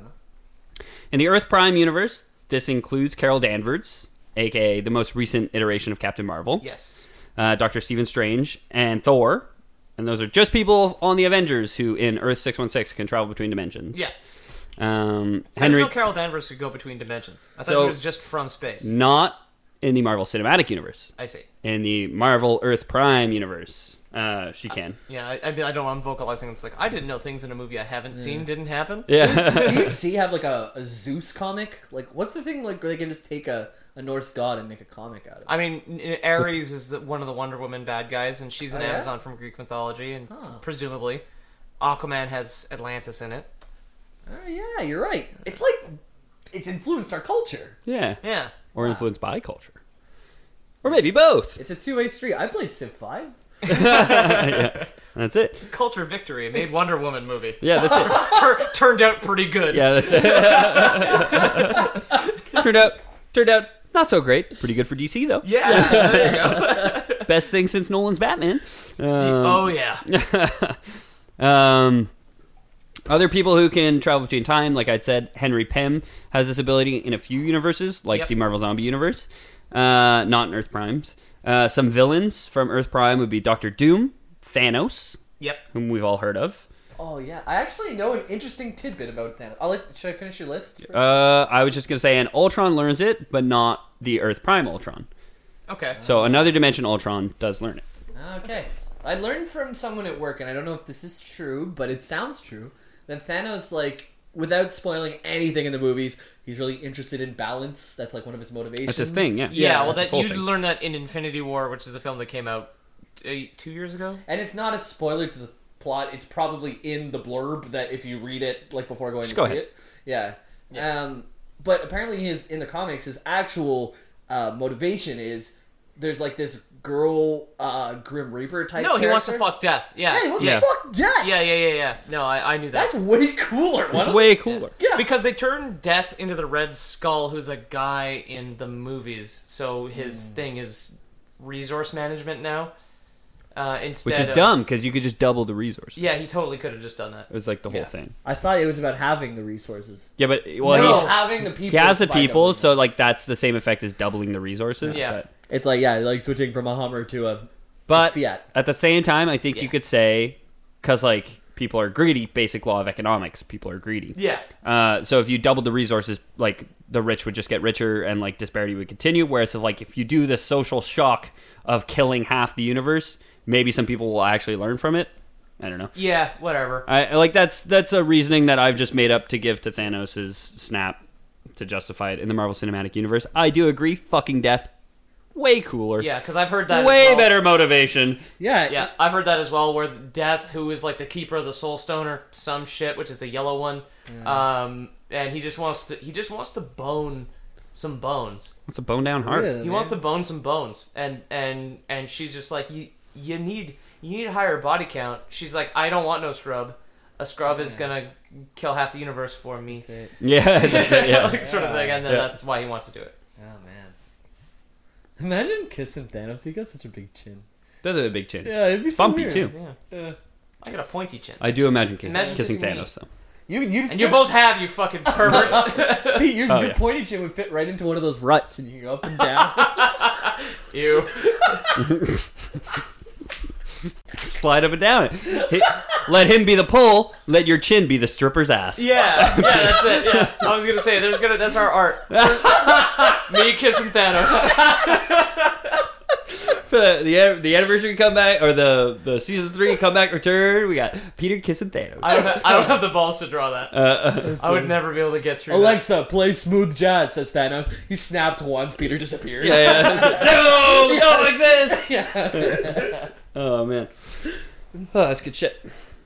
In the Earth Prime universe, this includes Carol Danvers, aka the most recent iteration of Captain Marvel, Yes. uh, Doctor Stephen Strange, and Thor. And those are just people on the Avengers who, in Earth six one six, can travel between dimensions. Yeah. Um, I Henry, didn't know Carol Danvers could go between dimensions. I thought So- he was just from space. not in the Marvel Cinematic Universe. I see. In the Marvel Earth Prime universe, uh, she can. Yeah, I, I, mean, I don't know. I'm vocalizing. It's like, I didn't know things in a movie I haven't seen didn't happen. Yeah. D C have like a, a Zeus comic? Like, what's the thing like where they can just take a, a Norse god and make a comic out of it? I mean, N- Ares is the, one of the Wonder Woman bad guys, and she's an Oh, yeah? Amazon from Greek mythology, and Huh. presumably, Aquaman has Atlantis in it. Oh, yeah, you're right. It's like it's influenced our culture. yeah. Yeah. Or influenced by culture. Or maybe both. It's a two way street. I played Civ five. Yeah. That's it. Culture victory. It made Wonder Woman movie. Yeah, that's it. Tur- turned out pretty good. Yeah, that's it. turned out, turned out not so great. Pretty good for D C though. Yeah. There you go. Best thing since Nolan's Batman. Um, Oh yeah. um, other people who can travel between time, like I'd said, Henry Pym has this ability in a few universes, like Yep. the Marvel Zombie universe, uh, not in Earth Primes. Uh, some villains from Earth Prime would be Doctor Doom, Thanos, Yep. whom we've all heard of. Oh yeah, I actually know an interesting tidbit about Thanos. I'll let, should I finish your list? first? Uh, I was just gonna say, and Ultron learns it, but not the Earth Prime Ultron. Okay. So another dimension Ultron does learn it. Okay. I learned from someone at work, and I don't know if this is true, but it sounds true, that Thanos, like, without spoiling anything in the movies, he's really interested in balance. That's, like, one of his motivations. That's his thing, yeah. Yeah, Yeah, well, that's his that whole you thing. learned that in Infinity War, which is the film that came out uh, two years ago. And it's not a spoiler to the plot. It's probably in the blurb that if you read it, like, before going Just to go see ahead. it. Yeah. yeah. Um, but apparently his, in the comics, his actual uh, motivation is there's, like, this girl uh, Grim Reaper type No, he wants to character. fuck Death. Yeah, Yeah, he wants Yeah. to fuck Death. yeah, yeah, yeah, yeah. No, I, I knew that. That's way cooler. Why It's don't- way cooler. Yeah. Because they turned Death into the Red Skull, who's a guy in the movies. So his Hmm. thing is resource management now. Uh, instead Which is of, dumb because you could just double the resources. Yeah, he totally could have just done that. It was like the whole Yeah. thing. I thought it was about having the resources. Yeah, but well, no, he, having the people. he has the by people, doubling so them. like that's the same effect as doubling the resources. Yeah. But, It's like, yeah, like switching from a Hummer to a but Fiat. at the same time, I think Yeah. you could say because like people are greedy. Basic law of economics: people are greedy. Yeah. Uh, so if you doubled the resources, like the rich would just get richer, and like disparity would continue. Whereas if like if you do the social shock of killing half the universe, maybe some people will actually learn from it. I don't know. Yeah, whatever. I I- like that's that's a reasoning that I've just made up to give to Thanos' snap to justify it in the Marvel Cinematic Universe. I do agree. Fucking Death, way cooler. Yeah, because I've heard that. way as well. better motivation. Yeah, Yeah, I've heard that as well. Where Death, who is like the keeper of the Soul Stone or some shit, which is the yellow one, um, and he just wants to he just wants to bone some bones. It's a bone down heart. Really? He wants to bone some bones, and and and she's just like, you you need you need a higher body count. She's like, I don't want no scrub. A scrub is gonna kill half the universe for me, That's it. Yeah, that's it, yeah. like sort of thing, and then Yeah. that's why he wants to do it. Oh man. Imagine kissing Thanos. He got such a big chin. That's a big chin. Yeah, it'd be so Bumpy weird. too. Yeah, Yeah. I got a pointy chin, I do imagine, kiss- Imagine kissing kissing me. Thanos though. You, you'd and you both have, you fucking perverts. Pete, your, Oh, your yeah. pointy chin would fit right into one of those ruts, and you go up and down. You. Slide up and down. Hit- let him be the pole. Let your chin be the stripper's ass. Yeah, yeah, that's it. Yeah, I was gonna say, there's gonna that's our art. Me kissing Thanos. For the, the the anniversary comeback or the the season three comeback return, we got Peter kissing Thanos. I don't, have, I don't have the balls to draw that. Uh, uh, I would never be able to get through. Alexa, play smooth jazz, says Thanos. He snaps once, Peter disappears. yeah, yeah. No, don't exist. Yeah. Oh man, oh, that's good shit.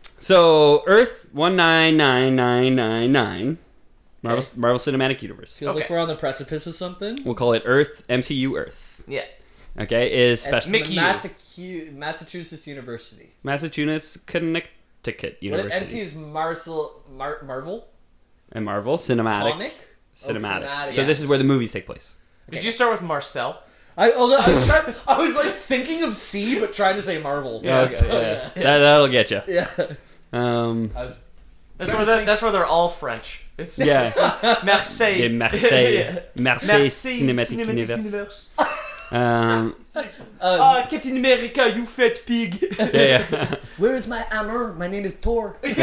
So Earth one nine nine nine nine nine, Marvel Okay. Marvel Cinematic Universe. Feels like Okay. we're on the precipice of something. We'll call it Earth M C U Earth. that. Yeah. Okay, is It's spec- Mickey. Massacu- Massachusetts University. Massachusetts, Connecticut What University, M C is Marcel, Mar- Marvel? and Marvel Cinematic. Comic? Oh, Cinematic. cinematic, So yeah. this is where the movies take place. Did you start with Marcel? I, although I, was trying, I was like thinking of C, but trying to say Marvel. Okay, So, yeah. That, that'll get you. yeah. Um, I was, That's where the, that's where they're all French. It's Yeah. it's Marseille. de Marseille, Yeah. Marseille Marseille Cinematic, Universe. Um, Ah, Captain America, you fat pig. yeah, yeah. Where is my hammer? My name is Thor. yeah,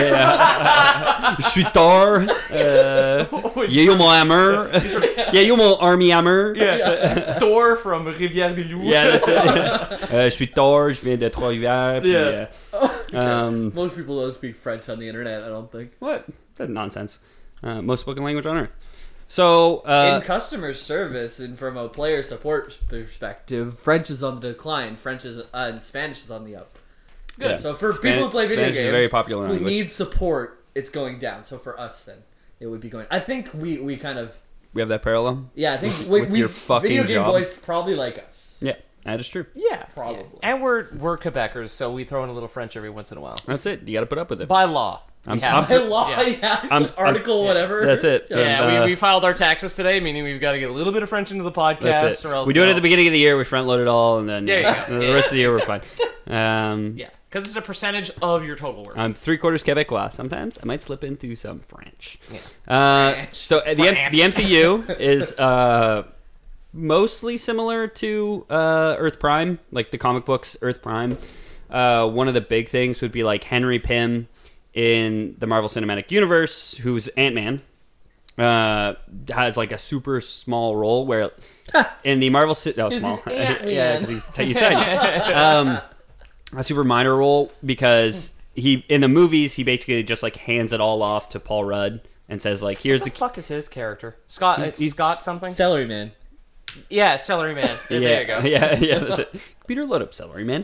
yeah. Je suis Thor. Euh, yeah, you mon hammer. Yeah, you mon army hammer. Yeah. Thor from Rivière des Loups. Yeah, that's it. Euh, je suis Thor, je viens de Trois-Rivières. puis, Yeah. euh, um, Most people don't speak French on the internet, I don't think. what? That's nonsense. Uh, most spoken language on Earth. So, uh, In customer service and from a player support perspective, French is on the decline. French is uh, and Spanish is on the up. Good. So for Span- people who play video Spanish is games, a very popular who language. need support, it's going down. So for us, then it would be going. I think we we kind of we have that parallel. yeah. I think we, With we your fucking video game job. boys probably like us. Yeah, that is true. Yeah, Probably. And we're we're Quebecers, so we throw in a little French every once in a while. That's it. You got to put up with it. By law. we I'm- have By to. law, Yeah. yeah, it's I'm- an article, I'm- whatever. That's it. Yeah, And, uh, we, we filed our taxes today, meaning we've got to get a little bit of French into the podcast, That's it. or else We do it they'll- at the beginning of the year. We front load it all, and then There you yeah, go. the rest of the year we're fine. Um, Yeah, because it's a percentage of your total work. I'm three quarters Quebecois. Sometimes I might slip into some French. Yeah. Uh, French. so uh, the M- French. the M C U is uh, mostly similar to uh, Earth Prime, like the comic books Earth Prime. Uh, one of the big things would be like Henry Pym in the Marvel Cinematic Universe, who's Ant-Man, uh, has like a super small role where in the Marvel Ci- oh, This small is Ant-Man. yeah, 'cause he's, he's tiny. um, a super minor role because he in the movies he basically just like hands it all off to Paul Rudd and says like, "Here's What the the." fuck is his character? Scott. He's- it's he's- Scott something. Celery Man. Yeah, Celery Man. There, yeah, there you go. yeah, yeah. That's it. Peter, load up celery, man.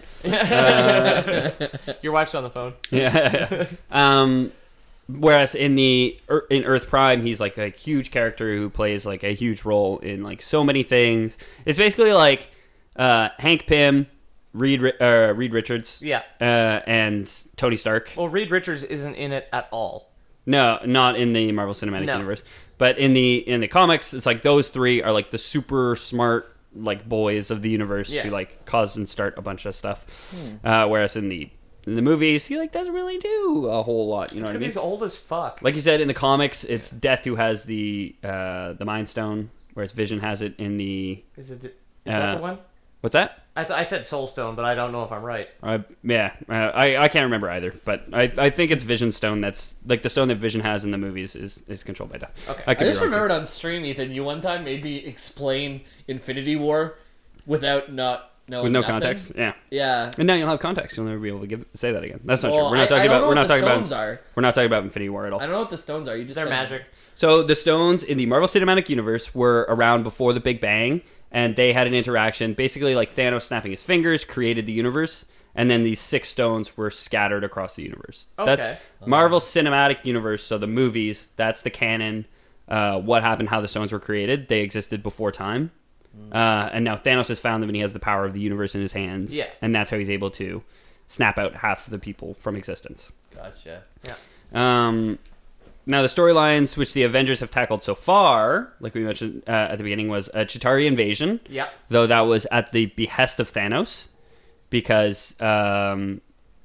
Your wife's on the phone. Yeah. um, whereas in the in Earth Prime, he's like a huge character who plays like a huge role in like so many things. It's basically like uh, Hank Pym, Reed Ri- uh, Reed Richards, Yeah. uh, and Tony Stark. Well, Reed Richards isn't in it at all. No, not in the Marvel Cinematic No. Universe, but in the in the comics, it's like those three are like the super smart like boys of the universe Yeah. who like cause and start a bunch of stuff. Uh, whereas in the in the movies, he like doesn't really do a whole lot. You know what I Because mean? he's old as fuck. Like you said, in the comics, it's Death who has the uh, the Mind Stone, whereas Vision has it in the Is it? Is Uh, that the one? what's that? I, th- I said Soul Stone, but I don't know if I'm right. Uh, yeah, uh, I I can't remember either, but I, I think it's Vision Stone. That's like the stone that Vision has in the movies is, is controlled by Death. Okay. I, I could be just wrong. remembered on stream, Ethan, you one time made me explain Infinity War without not knowing with no nothing. context. Yeah. Yeah. And now you'll have context. You'll never be able to give say that again. That's not Well, true. We're not I- talking I don't about. know We're not what the talking stones about. are. We're not talking about Infinity War at all. I don't know what the stones are. You just They're said magic. So the stones in the Marvel Cinematic Universe were around before the Big Bang, and they had an interaction. Basically, like Thanos snapping his fingers created the universe, and then these six stones were scattered across the universe. Okay. That's Marvel Cinematic Universe. So the movies, that's the canon. Uh, what happened? How the stones were created? They existed before time. Uh, and now Thanos has found them, and he has the power of the universe in his hands. Yeah. And that's how he's able to snap out half of the people from existence. Gotcha. Yeah. Um, now, the storylines which the Avengers have tackled so far, like we mentioned uh, at the beginning, was a Chitauri invasion. Yeah. Though that was at the behest of Thanos, because um,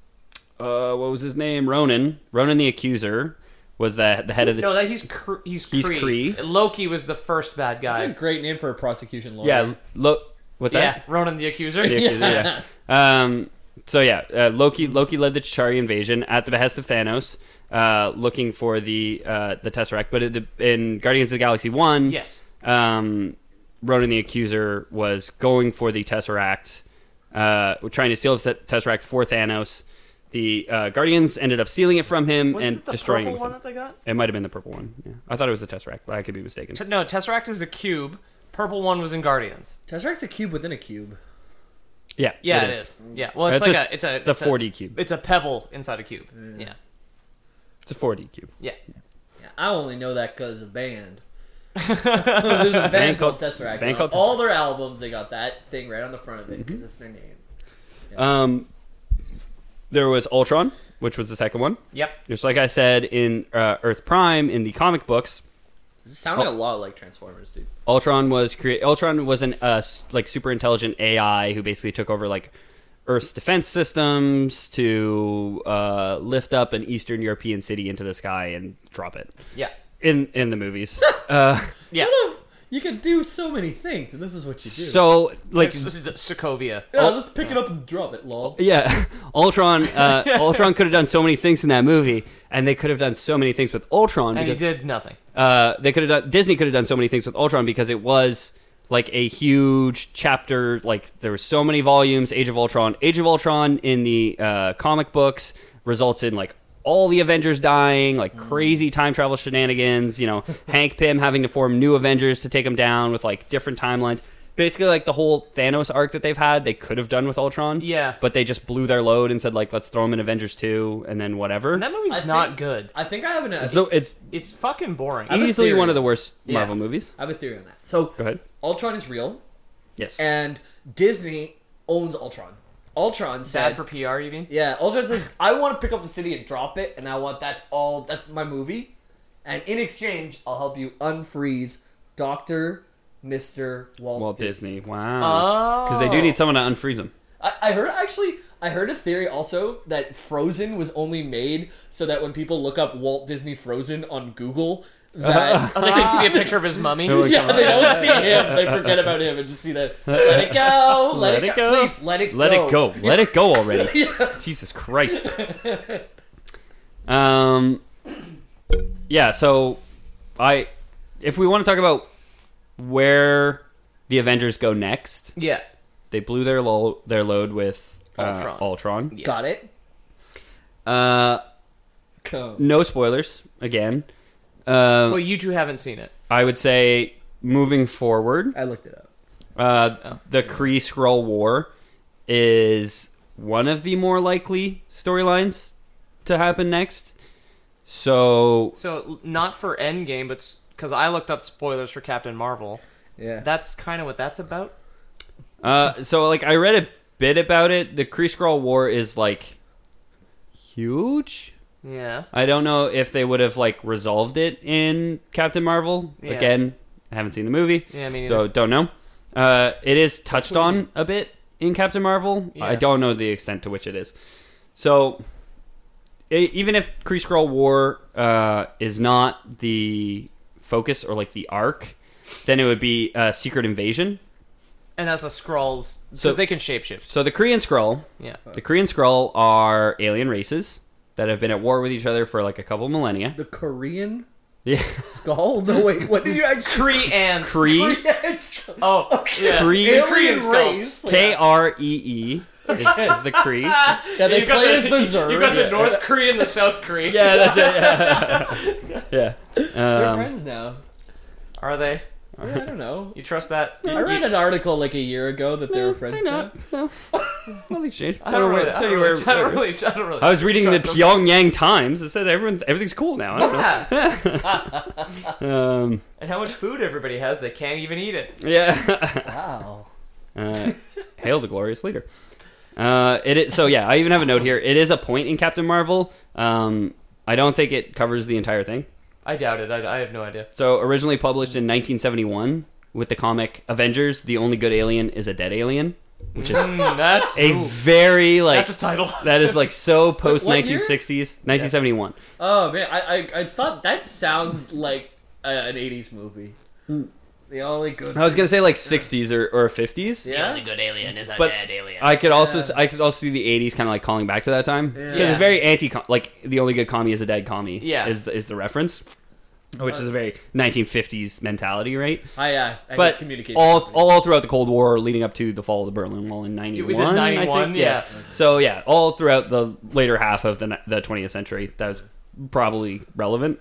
uh, what was his name? Ronan. Ronan the Accuser was the the head of the. No, that he's Kree. He's He's Kree. Kree. Loki was the first bad That's a guy. great name for a prosecution lawyer. yeah. Lo- what's Yeah, that? Ronan the Accuser. The Accuser, yeah. Um, so yeah, uh, Loki Loki led the Chitauri invasion at the behest of Thanos, uh, looking for the uh, the Tesseract. But in, the, in Guardians of the Galaxy One, Yes. um, Ronan the Accuser was going for the Tesseract, uh, trying to steal the Tesseract for Thanos. The uh, Guardians ended up stealing it from him Was and it the destroying it purple with one him. that they got? It might have been the purple one. Yeah. I thought it was the Tesseract, but I could be mistaken. T- No, Tesseract is a cube. Purple one was in Guardians. Tesseract's a cube within a cube. Yeah, Yeah, it is. Yeah, well, it's, It's like a- a, it's a it's a four D cube. It's a pebble inside a cube. Yeah, It's a four D cube. yeah. Yeah, I only know that because of band. There's a band, Band called called- Tesseract. band and called on all their albums, they got that thing right on the front of it because it's their name. Um, there was Ultron, which was the second one. Yep. Just like I said in uh, Earth Prime in the comic books, It sounded a lot like Transformers, dude. Ultron was create. Ultron was an uh, s- like super intelligent A I who basically took over like Earth's defense systems to uh, lift up an Eastern European city into the sky and drop it. Yeah. In in the movies, uh, Yeah. What if you could do so many things, and this is what you do? so like This is the Sokovia. yeah, let's pick it up and drop it, lol. yeah, Ultron. Uh, Ultron could have done so many things in that movie, and they could have done so many things with Ultron. And he because- did nothing. Uh, they could have done Disney could have done so many things with Ultron because it was like a huge chapter. Like there were so many volumes. Age of Ultron. Age of Ultron in the uh, comic books results in like all the Avengers dying, like crazy time travel shenanigans. You know, Hank Pym having to form new Avengers to take him down with like different timelines. Basically, like the whole Thanos arc that they've had, they could have done with Ultron. Yeah. but they just blew their load and said like, let's throw him in Avengers two, and then whatever. And that movie's I not think- good. I think I have an. So it's It's fucking boring. have a easily theory. one of the worst Yeah. Marvel movies. I have a theory on that. So, Go ahead. Ultron is real, Yes. and Disney owns Ultron. Ultron said, Bad for P R, you mean? "Yeah, Ultron says I want to pick up the city and drop it, and I want that's all. That's my movie, and in exchange, I'll help you unfreeze Doctor Mister Walt, Walt Disney." Disney. Wow. Because they do need someone to unfreeze them. I, I heard actually. I heard a theory also that Frozen was only made so that when people look up Walt Disney Frozen on Google, that Oh, they can see a picture of his mummy. yeah, they don't see him. They forget about him and just see that. Let it go. Let, it, go. Please let it Let go. it go. Let it go already. Jesus Christ. Um. Yeah. So, I, if we want to talk about where the Avengers go next, Yeah. they blew their lo- their load with Ultron. Uh, Ultron. Got it. Uh, Come. no spoilers again. Uh, Well, you two haven't seen it. I would say moving forward, I looked it up. uh, the Kree Skrull War is one of the more likely storylines to happen next. So So not for Endgame, but because I looked up spoilers for Captain Marvel. Yeah. That's kind of what that's about. Uh, so like I read a bit about it. The Kree Skrull War is like huge. Yeah. I don't know if they would have like resolved it in Captain Marvel. Yeah. Again, I haven't seen the movie, Yeah, me so neither. don't know. Uh, it is touched on a bit in Captain Marvel. Yeah. I don't know the extent to which it is. So e- even if Kree Skrull War uh, is not the focus or like the arc, then it would be a Secret Invasion. And that's the Skrulls, because So- they can shapeshift. So the Kree and Skrull, Yeah. the Kree and Skrull are alien races that have been at war with each other for like a couple millennia. The Korean Yeah, skull? No, wait. What did you actually Kree and... Kree, Korean skull. Oh, yeah. Kree, Alien Korean skull. race. K R E E is, is the Kree. Yeah, they You got play as the Zerg. You got the Yeah. North Kree and the South Kree. Yeah, that's it. Yeah, yeah. They're Um, friends now. Are they? Yeah, I don't know. You trust that? You, I read you- an article like a year ago that they were friends they're now. not. No, nothing's changed. I don't really. I don't where- really. I don't really. I don't really. I was reading the trust them. Pyongyang Times. It said everyone, everything's cool now. I Yeah. don't know. Um, And how much food everybody has, they can't even eat it. yeah. Wow. Uh, hail the glorious leader. Uh, it is, so yeah, I even have a note here. It is a point in Captain Marvel. Um, I don't think it covers the entire thing. I doubt it. I, I have no idea. So originally published in nineteen seventy-one with the comic Avengers, the only good alien is a dead alien, which is Mm, that's a ooh, very like that's a title. that is like so post what year? nineteen sixties, nineteen seventy-one. Oh man, I, I I thought that sounds like a, an eighties movie. The only good. I was gonna say like sixties or, or fifties. yeah. good alien is a But I could also I could also see the eighties kind of like calling back to that time because Yeah. it's very anti like the only good commie is a dead commie. Yeah. is the, is the reference, which is a very nineteen fifties mentality, right? I uh, I But did communication. all all throughout the Cold War, leading up to the fall of the Berlin Wall in ninety-one. We did ninety-one, I think. yeah. So yeah, all throughout the later half of the ni- the twentieth century, that was probably relevant.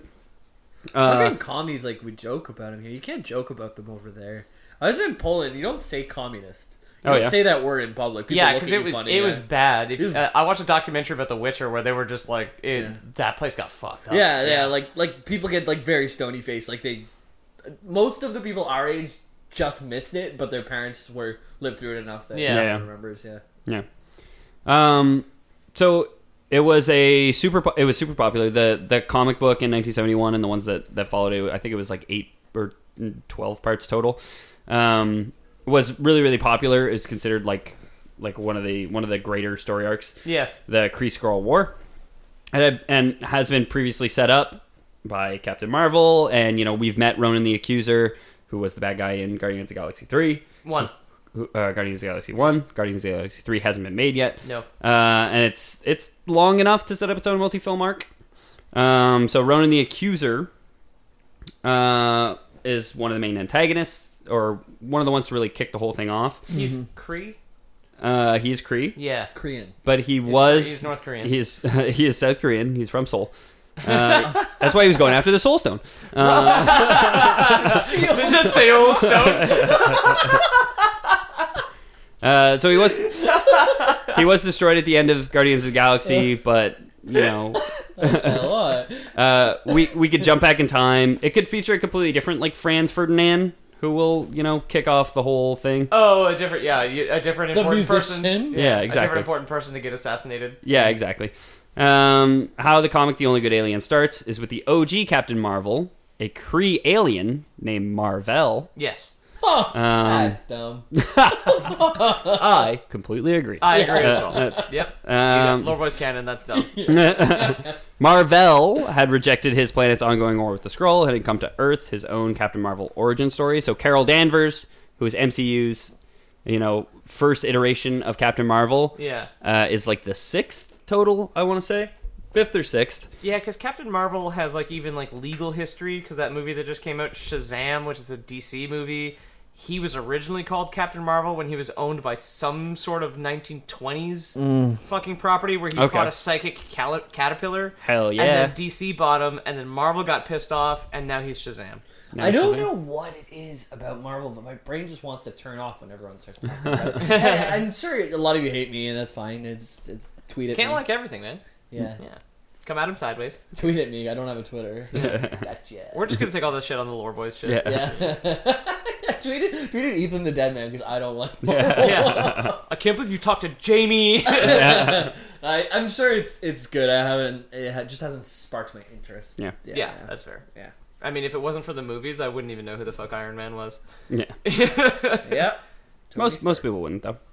I Uh, think commies like we joke about them here. You can't joke about them over there. I was in Poland. You don't say communist. You Oh, don't yeah? say that word in public. People Yeah, look because at it you was funny. it yeah. was bad. If, It was- uh, I watched a documentary about The Witcher where they were just like, it, Yeah. that place got fucked up. Yeah, yeah, like like people get like very stony faced. Like they, most of the people our age just missed it, but their parents were lived through it enough that Yeah. everyone Yeah. remembers. Yeah, Yeah. Um. So it was a super. po- It was super popular. The the comic book in nineteen seventy-one and the ones that that followed it. I think it was like eight or twelve parts total. Um, was really really popular. It's considered like like one of the one of the greater story arcs. Yeah. The Kree Skrull War, and and has been previously set up by Captain Marvel, and you know we've met Ronan the Accuser, who was the bad guy in Guardians of the Galaxy three. One. Who- Uh, Guardians of the Galaxy one, Guardians of the Galaxy three hasn't been made yet. No. Uh, and it's it's long enough to set up its own multi-film arc. Um, so Ronan the Accuser uh, is one of the main antagonists, or one of the ones to really kick the whole thing off. He's Kree? Uh, he's Kree, Yeah. Korean. but he was he's North Korean. He's he is South Korean. He's from Seoul. Uh, that's why he was going after the Soul Stone. Uh, the Seoul Stone. Uh, so he was he was destroyed at the end of Guardians of the Galaxy, but you know, A lot. uh, we we could jump back in time. It could feature a completely different, like Franz Ferdinand, who will you know kick off the whole thing. Oh, a different, yeah, you- a different The important person. musician? Yeah, A exactly. different important person to get assassinated. Yeah, exactly. Um, how the comic The Only Good Alien starts is with the O G Captain Marvel, a Kree alien named Marvel. Yes. Oh, Um, that's dumb. I completely agree. I agree Uh, as well. that's- Yep. Um, Lord Boy's canon, that's dumb. Marvel had rejected his planet's ongoing war with the Skrull, having come to Earth, his own Captain Marvel origin story. So Carol Danvers, who is M C U's, you know, first iteration of Captain Marvel, Yeah. uh, is like the sixth total, I want to say. Fifth or sixth. Yeah, because Captain Marvel has, like, even, like, legal history, because that movie that just came out, Shazam, which is a D C movie, he was originally called Captain Marvel when he was owned by some sort of nineteen twenties fucking property where he Okay. fought a psychic cal- caterpillar. Hell yeah. And then D C bought him, and then Marvel got pissed off, and now he's Shazam. Now I don't Shazam. know what it is about Marvel, but my brain just wants to turn off when everyone starts talking about it. And I'm sure a lot of you hate me, and that's fine. It's, it's tweet at Can't me. like everything, man. yeah. Yeah. Come at him sideways. Tweet at me. I don't have a Twitter. Gotcha. We're just gonna take all this shit on the Lore Boys shit. Yeah. Yeah. tweeted, tweeted Ethan the Dead Man because I don't like Marvel. Yeah. I can't believe you talked to Jamie. I, I'm sure it's it's good. I haven't. It ha- just hasn't sparked my interest. Yeah. Yeah. yeah, that's fair. yeah. I mean, if it wasn't for the movies, I wouldn't even know who the fuck Iron Man was. Yeah. Yeah. Most most people wouldn't though.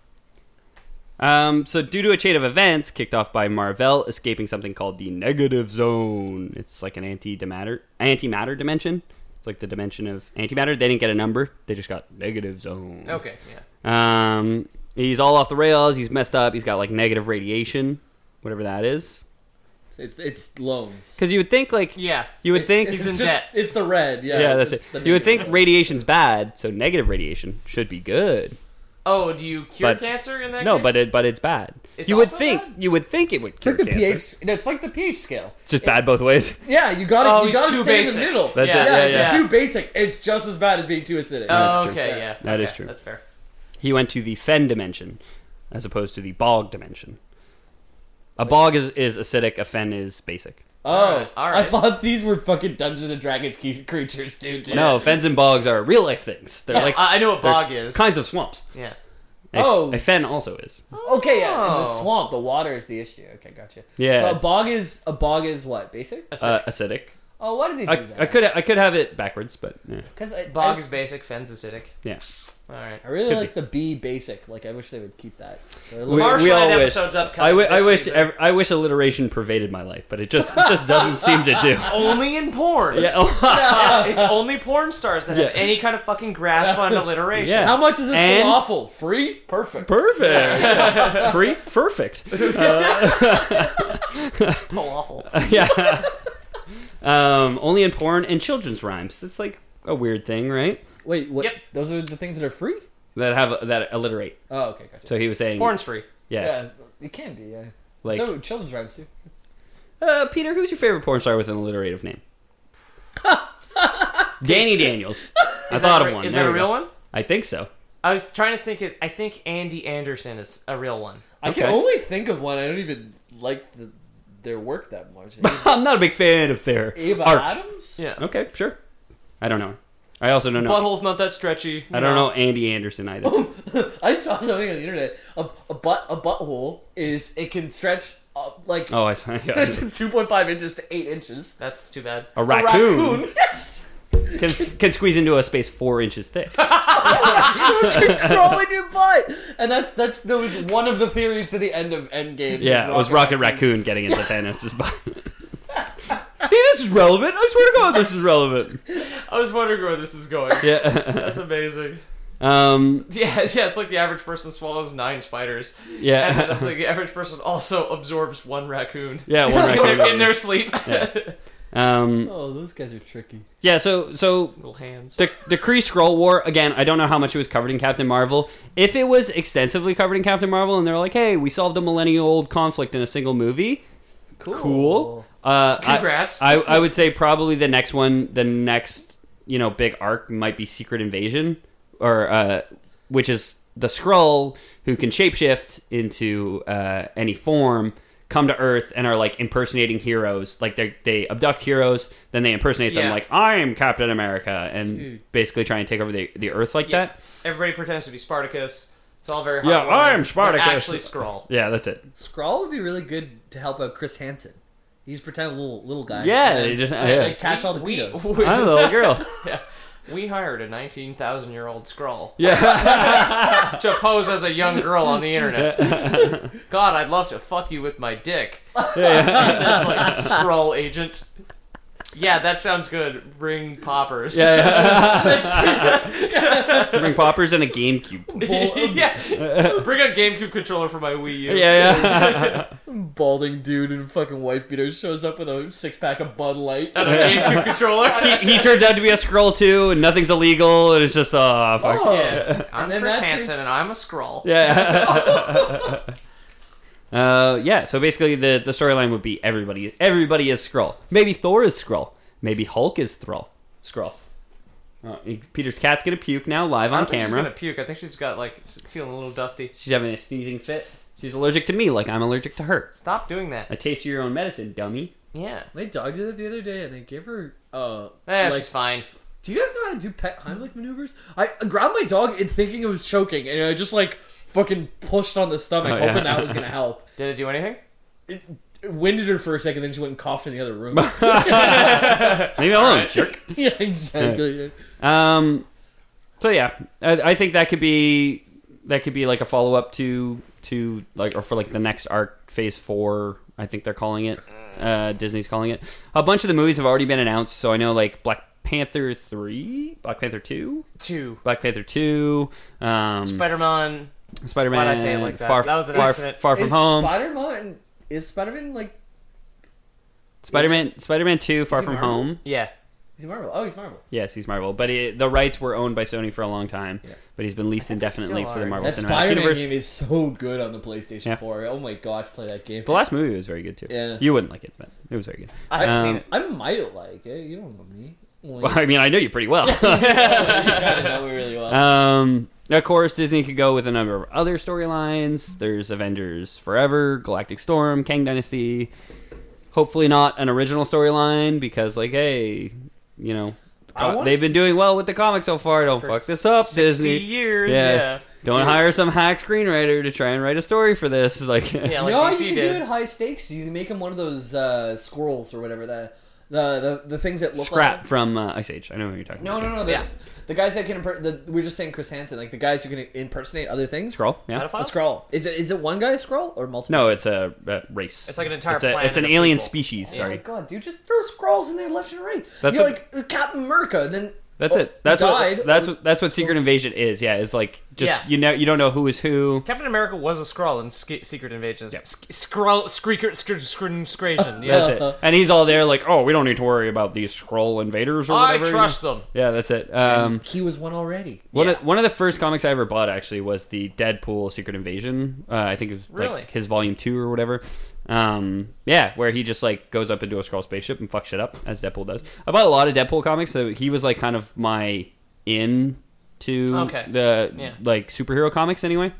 Um, so due to a chain of events kicked off by Marvel escaping something called the negative zone, it's like an anti-matter antimatter dimension. It's like the dimension of antimatter. They didn't get a number; they just got negative zone. Okay, yeah. Um, he's all off the rails. He's messed up. He's got like negative radiation, whatever that is. It's it's loans. Because you would think like Yeah. you would It's- think He's it's in just, debt. It's the red. Yeah. yeah, that's it's it. the You would think negative. radiation's bad, so negative radiation should be good. Oh, do you cure But- cancer in that No, case? but it but it's bad. It's you would also think bad? you would think it would It's cure like the cancer. pH. It's like the pH scale. It's just bad both ways. Yeah, you got Oh, to You he's got to too stay in basic. the middle. That's Yeah. it. Yeah, Yeah, if yeah. you're too basic, it's just as bad as being too acidic. Oh, That's true. okay, Yeah. yeah. That is Okay, true. That's fair. He went to the fen dimension as opposed to the bog dimension. A bog is, is acidic, a fen is basic. Oh, Alright, alright. I thought these were fucking Dungeons and Dragons cu- creatures, dude. No, fens and bogs are real life things. They're like I I know what they're bog is. kinds of swamps. Yeah. A, Oh. a fen also is. Okay, yeah, in Oh. the swamp, the water is the issue. Okay, gotcha. Yeah. So a bog is a bog is what? Basic? Uh, acidic. Oh, why did they do I, that? I could I could have it backwards, but yeah. Because I, Bog I, is basic, fen's acidic. yeah. Alright. I really could like the B basic. Like, I wish they would keep that. They're a We, little- Marshland we all wish. episode's I, upcoming w- I this wish. season. ev- I wish alliteration pervaded my life, but it just it just doesn't seem to do. Only in porn. Yeah. oh, Yeah, it's only porn stars that have Yeah. any kind of fucking grasp on alliteration. Yeah. How much is this And- falafel? Free? Perfect. Perfect. Free. Perfect. Falafel. yeah. Um, only in porn and children's rhymes. That's like a weird thing, right? Wait, what? Yep. Those are the things that are free? That have that alliterate. Oh, okay, gotcha. So he was saying Porn's free. Yeah. yeah, it can be, yeah. Like- so, children's rhymes too. Uh, Peter, who's your favorite porn star with an alliterative name? Danny Daniels. I Is thought that of a- one. Is There that a we real go. one? I think so. I was trying to think. It, I think Andy Anderson is a real one. I Okay. can only think of one. I don't even like the, their work that much. I'm not a big fan of their Ava art. Adams? Yeah. Okay, sure. I don't know. I also don't know. Butthole's not that stretchy. I don't know Andy Anderson either. I saw something on the internet. A, a butt a butthole is it can stretch up like Oh, I saw. Yeah. to two point five inches to eight inches. That's too bad. A A raccoon, raccoon, yes, Can, can squeeze into a space four inches thick. can crawl in your butt, and that's that's that was one of the theories to the end of Endgame. Yeah, it was Rocket Raccoon getting into Thanos' butt. See, this is relevant. I swear to God, this is relevant. I was wondering where this is going. Yeah. That's amazing. um. Yeah, yeah, it's like the average person swallows nine spiders. And Yeah. that's like the average person also absorbs one raccoon. Yeah. One In their, raccoon. in their sleep. Um. Oh, those guys are tricky. Yeah. So so Little hands. the the Kree Skrull War again. I don't know how much it was covered in Captain Marvel. If it was extensively covered in Captain Marvel, and they're like, "Hey, we solved a millennial old conflict in a single movie," Cool. cool. Uh, Congrats. I, I I would say probably the next one, the next you know big arc might be Secret Invasion, or uh, which is the Skrull who can shapeshift into uh, any form, come to Earth and are like impersonating heroes. Like they they abduct heroes, then they impersonate them Yeah. like I'm Captain America, and basically try and take over the the Earth like Yeah. that. Everybody pretends to be Spartacus. It's all very Yeah, heartwarming. I am They're Spartacus. actually Skrull. Yeah, that's it. Skrull would be really good to help out Chris Hansen. You just pretend a little little guy. Yeah, and they then- just- and yeah. then catch all the We- pedos. we- I'm a little girl. Yeah. We hired a nineteen thousand year old Skrull Yeah. to pose as a young girl on the internet. God, I'd love to fuck you with my dick. like Skrull agent. Yeah, that sounds good. Bring poppers. Yeah, yeah. Bring poppers and a GameCube. Yeah. Bring a GameCube controller for my Wii U. Yeah, yeah. Balding dude in a fucking wife beater shows up with a six pack of Bud Light. And a GameCube controller. he, he turns out to be a Skrull too, and nothing's illegal, and it's just oh fuck. Oh. Yeah. I'm And then Chris that's Hansen, his- and I'm a Skrull. Yeah. uh, yeah. So basically, the the storyline would be everybody everybody is Skrull. Maybe Thor is Skrull. Maybe Hulk is Skrull. Skrull. Uh, Peter's cat's gonna puke now live I on don't think camera. she's gonna puke. I think she's got like she's feeling a little dusty. She's having a sneezing fit. She's allergic to me, like I'm allergic to her. Stop doing that. A taste of your own medicine, dummy. Yeah. My dog did that the other day, and I gave her. Uh, Eh, like, she's fine. do you guys know how to do pet Heimlich maneuvers? I grabbed my dog and thinking it was choking, and I just like fucking pushed on the stomach, Oh, yeah. hoping that was gonna help. Did it do anything? It, it winded her for a second, then she went and coughed in the other room. Leave me alone, jerk. Yeah, exactly. Um, so yeah, I, I think that could be that could be like a follow up to to like or for like the next arc, Phase Four. I think they're calling it. Uh, Disney's calling it. A bunch of the movies have already been announced, so I know like Black Panther three, Black Panther two, Two. Black Panther two, um, Spider-Man. Spider-Man. Why'd I say it like that? Far, That was an far, accident. far from Is home. Spider-Man is Spider-Man like Spider-Man. Spider-Man two, Far he from Marvel? home. Yeah. he's Marvel? Oh, he's Marvel. Yes, he's Marvel, but it, the rights were owned by Sony for a long time. Yeah. But he's been leased indefinitely still for the are. Marvel That Cinematic Spider-Man Universe. game is so good on the PlayStation Yeah. four. Oh my god, to play that game. The last movie was very good too. Yeah. You wouldn't like it, but it was very good. I haven't Um, seen it. I might like it. You don't know me. Like, Well, I mean, I know you pretty well. you kind of know me really well. um, of course, Disney could go with a number of other storylines. There's Avengers Forever, Galactic Storm, Kang Dynasty. Hopefully not an original storyline because, like, hey, you know, I wanna they've see- been doing well with the comics so far. Don't fuck this up, sixty Disney. years, yeah. Don't hire some hack screenwriter to try and write a story for this. Like, Yeah, like no, D C you can did. do it high stakes. You can make him one of those uh, squirrels or whatever. The the the, the things that look Scrap like from uh, Ice Age. I know what you're talking No, about. no, no. The, Yeah. the guys that can imper- the, we were just saying Chris Hansen, like the guys who can impersonate other things. Scroll? Yeah. A Pedophiles? scroll. Is it is it one guy scroll or multiple? No, it's a, a race. It's like an entire It's, a, planet it's an of alien people. species. Oh my Sorry. god, dude, just throw scrolls in there left and right. That's You're what- like Captain America, and then That's oh, it. That's he what. died. That's what. That's what Secret Invasion is. Yeah, it's like just Yeah. you know you don't know who is who. Captain America was a Skrull in Sk- Secret Invasions. Yep. Sk- Skrull, Screaker, Skr- Skr- Skration. Yeah. That's it. And he's all there like, oh, we don't need to worry about these Skrull invaders or I whatever. trust them. Yeah, that's it. Um, he was one already. one Yeah. of one of the first comics I ever bought actually was the Deadpool Secret Invasion. Uh, I think it was Really? like his volume two or whatever. Um, yeah, where he just like goes up into a Skrull spaceship and fucks shit up as Deadpool does. I bought a lot of Deadpool comics, so he was like kind of my in to Okay. the Yeah. like superhero comics anyway.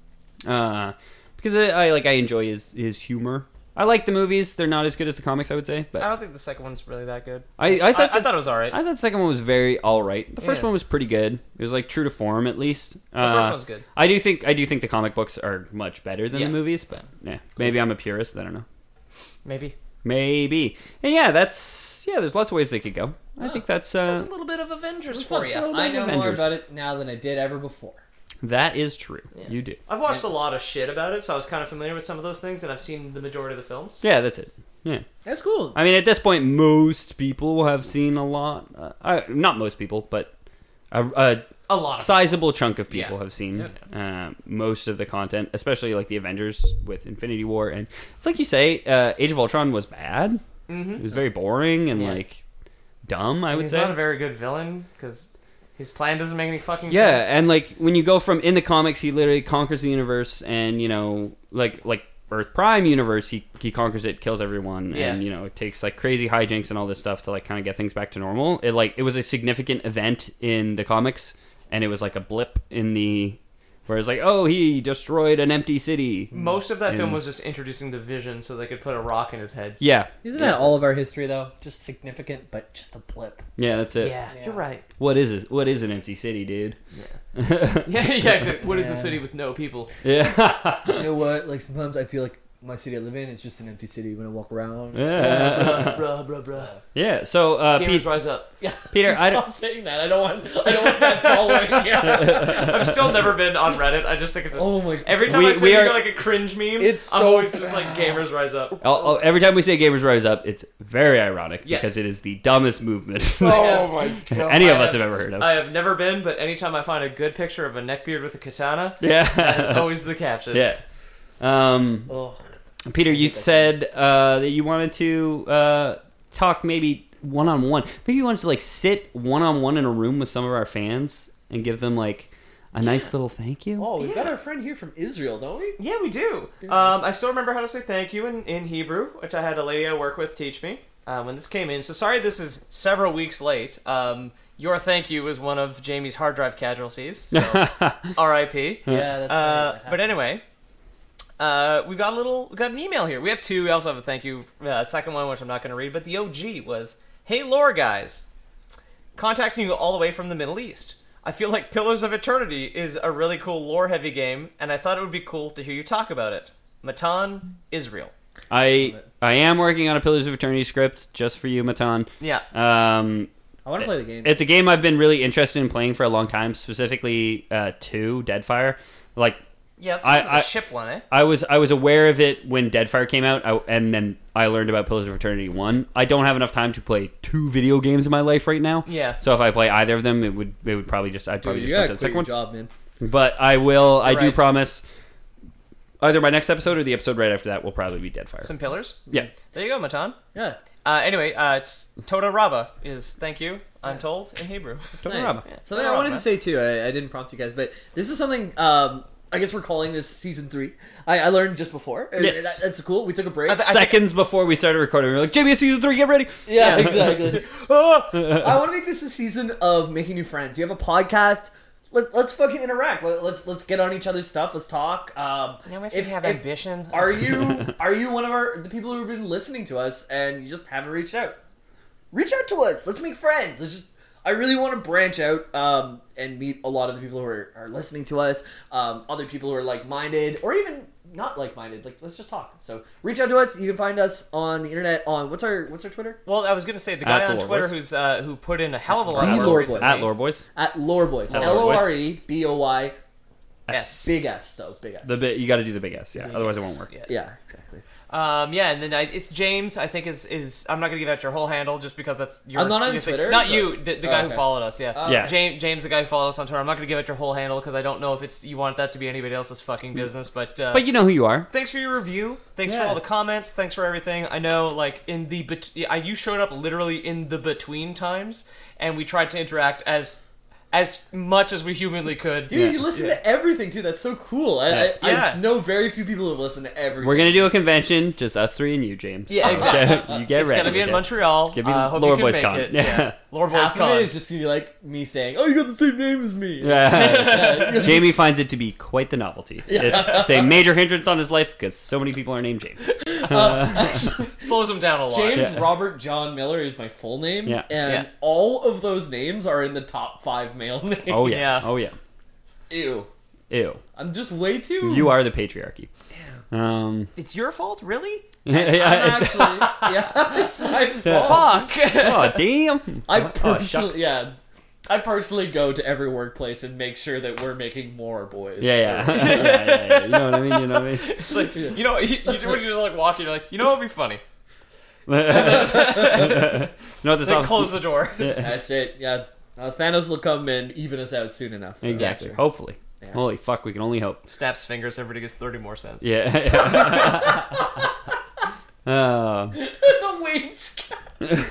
Uh, because I, I like I enjoy his his humor. I like the movies; they're not as good as the comics, I would say. But I don't think the second one's really that good. I, I thought I, I the- thought it was alright. I thought the second one was very all right. The first Yeah. one was pretty good. It was like true to form at least. The first one's good. I do think I do think the comic books are much better than Yeah. the movies, but yeah, maybe I'm a purist. I don't know. Maybe. Maybe. And yeah, that's yeah. There's lots of ways they could go. I think that's uh, That's a little bit of Avengers for you. little I bit know of more Avengers. about it now than I did ever before. that is true. You do. I've watched a lot of shit about it, so I was kind of familiar with some of those things, and I've seen the majority of the films. Yeah, that's it. Yeah. That's cool. I mean, at this point, most people have seen a lot. Uh, I, not most people, but a, a A lot of sizable chunk of people Yeah. have seen uh, most of the content, especially like the Avengers with Infinity War. And it's like you say, uh, Age of Ultron was bad. Mm-hmm. It was very boring and Yeah. like dumb, I would He's say. not a very good villain, because his plan doesn't make any fucking yeah, sense. and like when you go from in the comics, he literally conquers the universe, and you know, like like Earth Prime universe, he he conquers it, kills everyone, Yeah. and you know, it takes like crazy hijinks and all this stuff to like kind of get things back to normal. It like it was a significant event in the comics, and it was like a blip in the. Whereas like, oh, he destroyed an empty city. Most of that film And- was just introducing the Vision so they could put a rock in his head. Yeah, Isn't that all of our history though? Just significant, but just a blip. yeah, that's it. Yeah, you're right. What is it? What is an empty city, dude? Yeah, yeah. Exactly. What is a city with no people? Yeah. You know what? Like sometimes I feel like my city I live in is just an empty city when I walk around. Yeah. Bruh, bruh, bruh. Yeah. So, uh, Gamers Pete, rise up. Yeah, Peter, I stop don't- saying that. I don't want. I don't want that following. Yeah. I've still never been on Reddit. I just think it's. A, Oh my- Every time We- I see we are- like a cringe meme, It's I'm so always just like gamers rise up. I'll- I'll- every time we say Gamers Rise Up, it's very ironic Yes. because it is the dumbest movement Oh my god. any of I us have- have ever heard of. I have never been, but anytime I find a good picture of a neckbeard with a katana, yeah. that's always the caption. Yeah. Um, Ugh. Peter, you said uh, that you wanted to uh, talk maybe one on one. Maybe you wanted to like sit one on one in a room with some of our fans and give them like a nice little thank you. Oh, we've got our friend here from Israel, don't we? Yeah, we do. Um, I still remember how to say thank you in, in Hebrew, which I had a lady I work with teach me uh, when this came in. So sorry this is several weeks late. Um, your thank you was one of Jamie's hard drive casualties. So R I P Yeah, that's Uh, right. but anyway, uh, we got a little, we got an email here. We have two. We also have a thank you. Uh, second one, which I'm not going to read, but the O G was, "Hey, lore guys, contacting you all the way from the Middle East. I feel like Pillars of Eternity is a really cool lore-heavy game, and I thought it would be cool to hear you talk about it. Matan, Israel." I I am working on a Pillars of Eternity script just for you, Matan. Yeah. Um, I want to play the game. it's a game I've been really interested in playing for a long time, specifically uh, two, Deadfire. Like, Yeah, that's I- the I- ship one, eh? I was I was aware of it when Deadfire came out, I, and then I learned about Pillars of Eternity one. I don't have enough time to play two video games in my life right now. Yeah. So if I play either of them, it would it would probably just I'd probably Dude, just you jump gotta to the quit second your one. job, man. But I will. I do Right. promise. Either my next episode or the episode right after that will probably be Deadfire. Some pillars? Yeah. There you go, Matan. Yeah. Uh, anyway, uh, it's Toda Rabba is thank you, I'm told, in Hebrew. Toda Nice. Rabba. Yeah. Something Toda I wanted Rabba. to say too. I, I didn't prompt you guys, but this is something. Um, I guess we're calling this season three. I, I learned just before. Yes. That- that's cool. We took a break. I th- I think- Seconds before we started recording, we were like, Jamie, it's season three, get ready. Yeah, exactly. I want to make this a season of making new friends. You have a podcast. Let, let's fucking interact. Let, let's let's get on each other's stuff. Let's talk. Um, Now if you have ambition. Are you are you one of our the people who have been listening to us and you just haven't reached out? Reach out to us. Let's make friends. Let's just. I really want to branch out um, and meet a lot of the people who are, are listening to us. Um, other people who are like minded or even not like minded. Like let's just talk. So reach out to us. You can find us on the internet on what's our what's our Twitter? Well, I was going to say, the guy At the on Lore Twitter Boys. who's uh, who put in a hell of a lot The of work Lore recently. Boys. At Lore Boys. At Lore Boys. At L Lore O Boys. R E B O Y. Yes. Big S though. Big S. The bit you got to do the big S, yeah. Big Otherwise, S. it won't work. Yeah. Yeah, exactly. Um, yeah, and then I, it's James. I think is is I'm not gonna give out your whole handle just because that's your. I'm not on your thing. Twitter, Not but- you, the, the Oh, guy okay. who followed us. Yeah, Yeah. James, James, the guy who followed us on Twitter. I'm not gonna give out your whole handle because I don't know if it's you want that to be anybody else's fucking business. But uh, But you know who you are. thanks for your review. Thanks for Yeah. all the comments. Thanks for everything. I know, like in the bet- I, you showed up literally in the between times, and we tried to interact as as much as we humanly could. Dude, Yeah. you listen to everything too. That's so cool. I, Yeah. I, Yeah. I know very few people who have listened to everything. We're gonna do a convention, just us three and you, James. Yeah, exactly. you get It's ready. gonna be in okay? Montreal. It's gonna be uh, hope Lore you can Boys make Con. it. Yeah. Lore Boys Half of Con. it is just gonna be like me saying, "Oh, you got the same name as me." Yeah. Jamie finds it to be quite the novelty. It's a major hindrance on his life because so many people are named James. Slows him down a lot. James Yeah. Robert John Miller is my full name, Yeah. and Yeah. all of those names are in the top five male names. Oh yes. Yeah. Oh yeah. Ew. Ew. I'm just way too. You are the patriarchy. Um. It's your fault, really? I'm yeah, it's- actually. Yeah, it's my fault. Fuck. oh damn. I Oh, personally, shucks. yeah, I personally go to every workplace and make sure that we're making more boys. Yeah, yeah. yeah, yeah, yeah. You know what I mean? You know what I mean? It's like, you know, you, you do when you're just like walking, you're like, you know what would be funny? you know what this Then office- close the door. That's it. Yeah, uh, Thanos will come and even us out soon enough. Exactly. Sure. Hopefully. Holy fuck, we can only hope. Snaps fingers, everybody gets thirty more cents. Yeah. uh, The wage cap.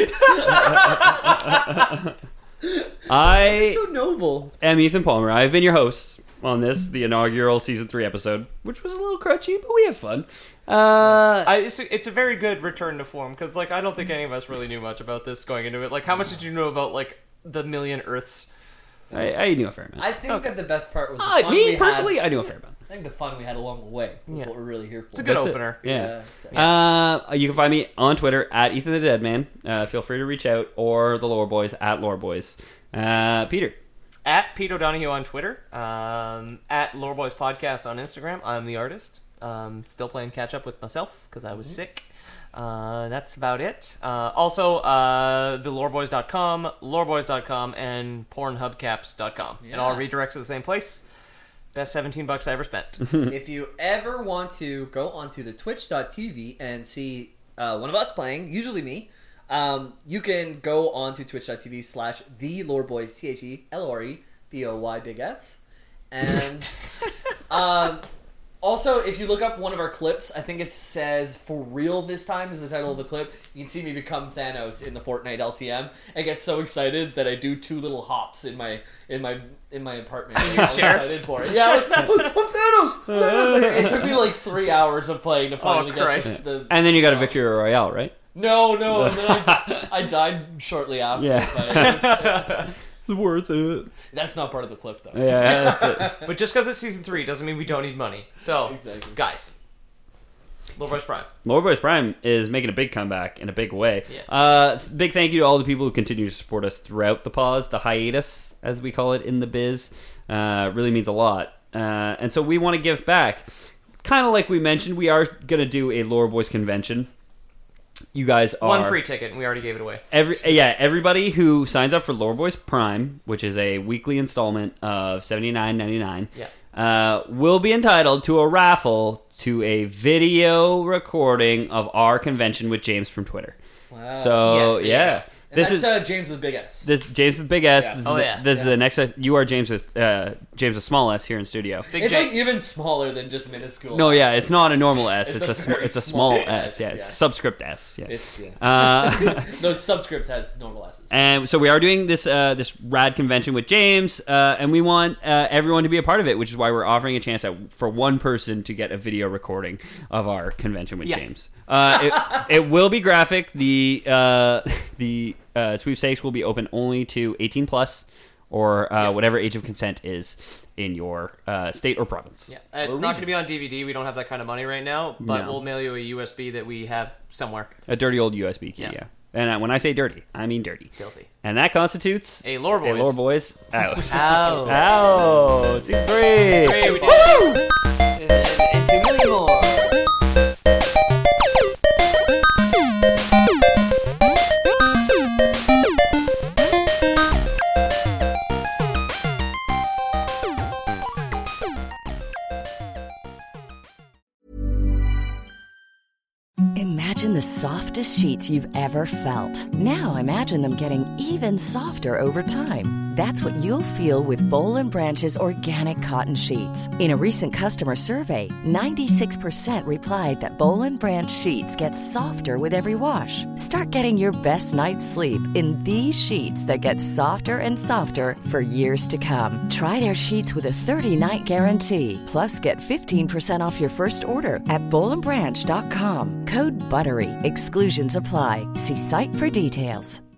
I So noble. am Ethan Palmer. I've been your host on this, the inaugural season three episode, which was a little crutchy, but we have fun. Uh, I, it's, a, it's a very good return to form because, like, I don't think any of us really knew much about this going into it. Like, how much did you know about like the million Earths? I, I knew a fair amount. I think that the best part was the Uh, fun me we personally, Had. I knew a fair amount. I think the fun we had along the way is Yeah. what we're really here for. It's a good That's it. opener. Yeah. Yeah, Uh, you can find me on Twitter at Ethan the Dead Man. Uh, feel free to reach out, or the Lore Boys at Lore Boys. Uh, Peter. At Pete O'Donohue on Twitter. Um, at Lore Boys Podcast on Instagram. I'm the artist. Um, still playing catch up with myself because I was mm-hmm. sick. Uh, that's about it. Uh, also, uh, the loreboys dot com, loreboys dot com, and pornhubcaps dot com. Yeah. And all redirects to the same place. Best seventeen bucks I ever spent. If you ever want to go onto the twitch dot t v and see uh, one of us playing, usually me, um, you can go onto twitch dot t v slash the loreboys, T H E L O R E B O Y big S. And um, also, if you look up one of our clips, I think it says "For Real This Time" is the title of the clip. You can see me become Thanos in the Fortnite L T M and get so excited that I do two little hops in my in my in my apartment. I'm excited for it. Yeah, like, oh, I'm Thanos. I'm Thanos. Like, it took me like three hours of playing to finally oh, get Christ. this to the. And then you got a victory royale, right? No, no, and then I, I died shortly after. Yeah. But it was, yeah. It's worth it. That's not part of the clip, though. Yeah, that's it. But just because it's season three doesn't mean we don't need money. So, exactly. guys, Loreboys Prime. Loreboys Prime is making a big comeback in a big way. Yeah. Uh, big thank you to all the people who continue to support us throughout the pause, the hiatus, as we call it in the biz. Uh, really means a lot. Uh, and so we want to give back. Kind of like we mentioned, we are going to do a Loreboys convention. You guys are one free ticket, and we already gave it away. Every yeah, everybody who signs up for Loreboys Prime, which is a weekly installment of seventy-nine ninety-nine, yeah. uh, will be entitled to a raffle to a video recording of our convention with James from Twitter. Wow. So yes, yeah. And This that's is uh, James with a big S. this James with big S. Yeah. This, Oh, is, the, yeah. this Yeah. is the next. You are James with uh, James with small S here in studio. Big It's J. like even smaller than just minuscule. No, S. yeah, it's not a normal S. It's It's, a a, sm- very it's a small small S. S, Yeah, it's yeah. subscript S. Yeah. It's yeah. Uh, No, subscript has normal S's. And so we are doing this uh, this rad convention with James, uh, and we want uh, everyone to be a part of it, which is why we're offering a chance at, for one person to get a video recording of our convention with Yeah. James. Uh, it, it will be graphic. The uh, the uh, sweepstakes will be open only to eighteen plus, or uh, whatever age of consent is in your uh, state or province. Yeah, uh, it's Or not going region. to be on D V D. We don't have that kind of money right now, but No. we'll mail you a U S B that we have somewhere. A dirty old U S B key, yeah. Yeah. And uh, when I say dirty, I mean dirty. Filthy. And that constitutes A Lore Boys. A Lore Boys out. Ow. Ow! Two, three. Hey, we did it. And two million more. Imagine the softest sheets you've ever felt. Now imagine them getting even softer over time. That's what you'll feel with Boll and Branch's organic cotton sheets. In a recent customer survey, ninety-six percent replied that Boll and Branch sheets get softer with every wash. Start getting your best night's sleep in these sheets that get softer and softer for years to come. Try their sheets with a thirty-night guarantee. Plus, get fifteen percent off your first order at boll and branch dot com. Code BUTTERY. Exclusions apply. See site for details.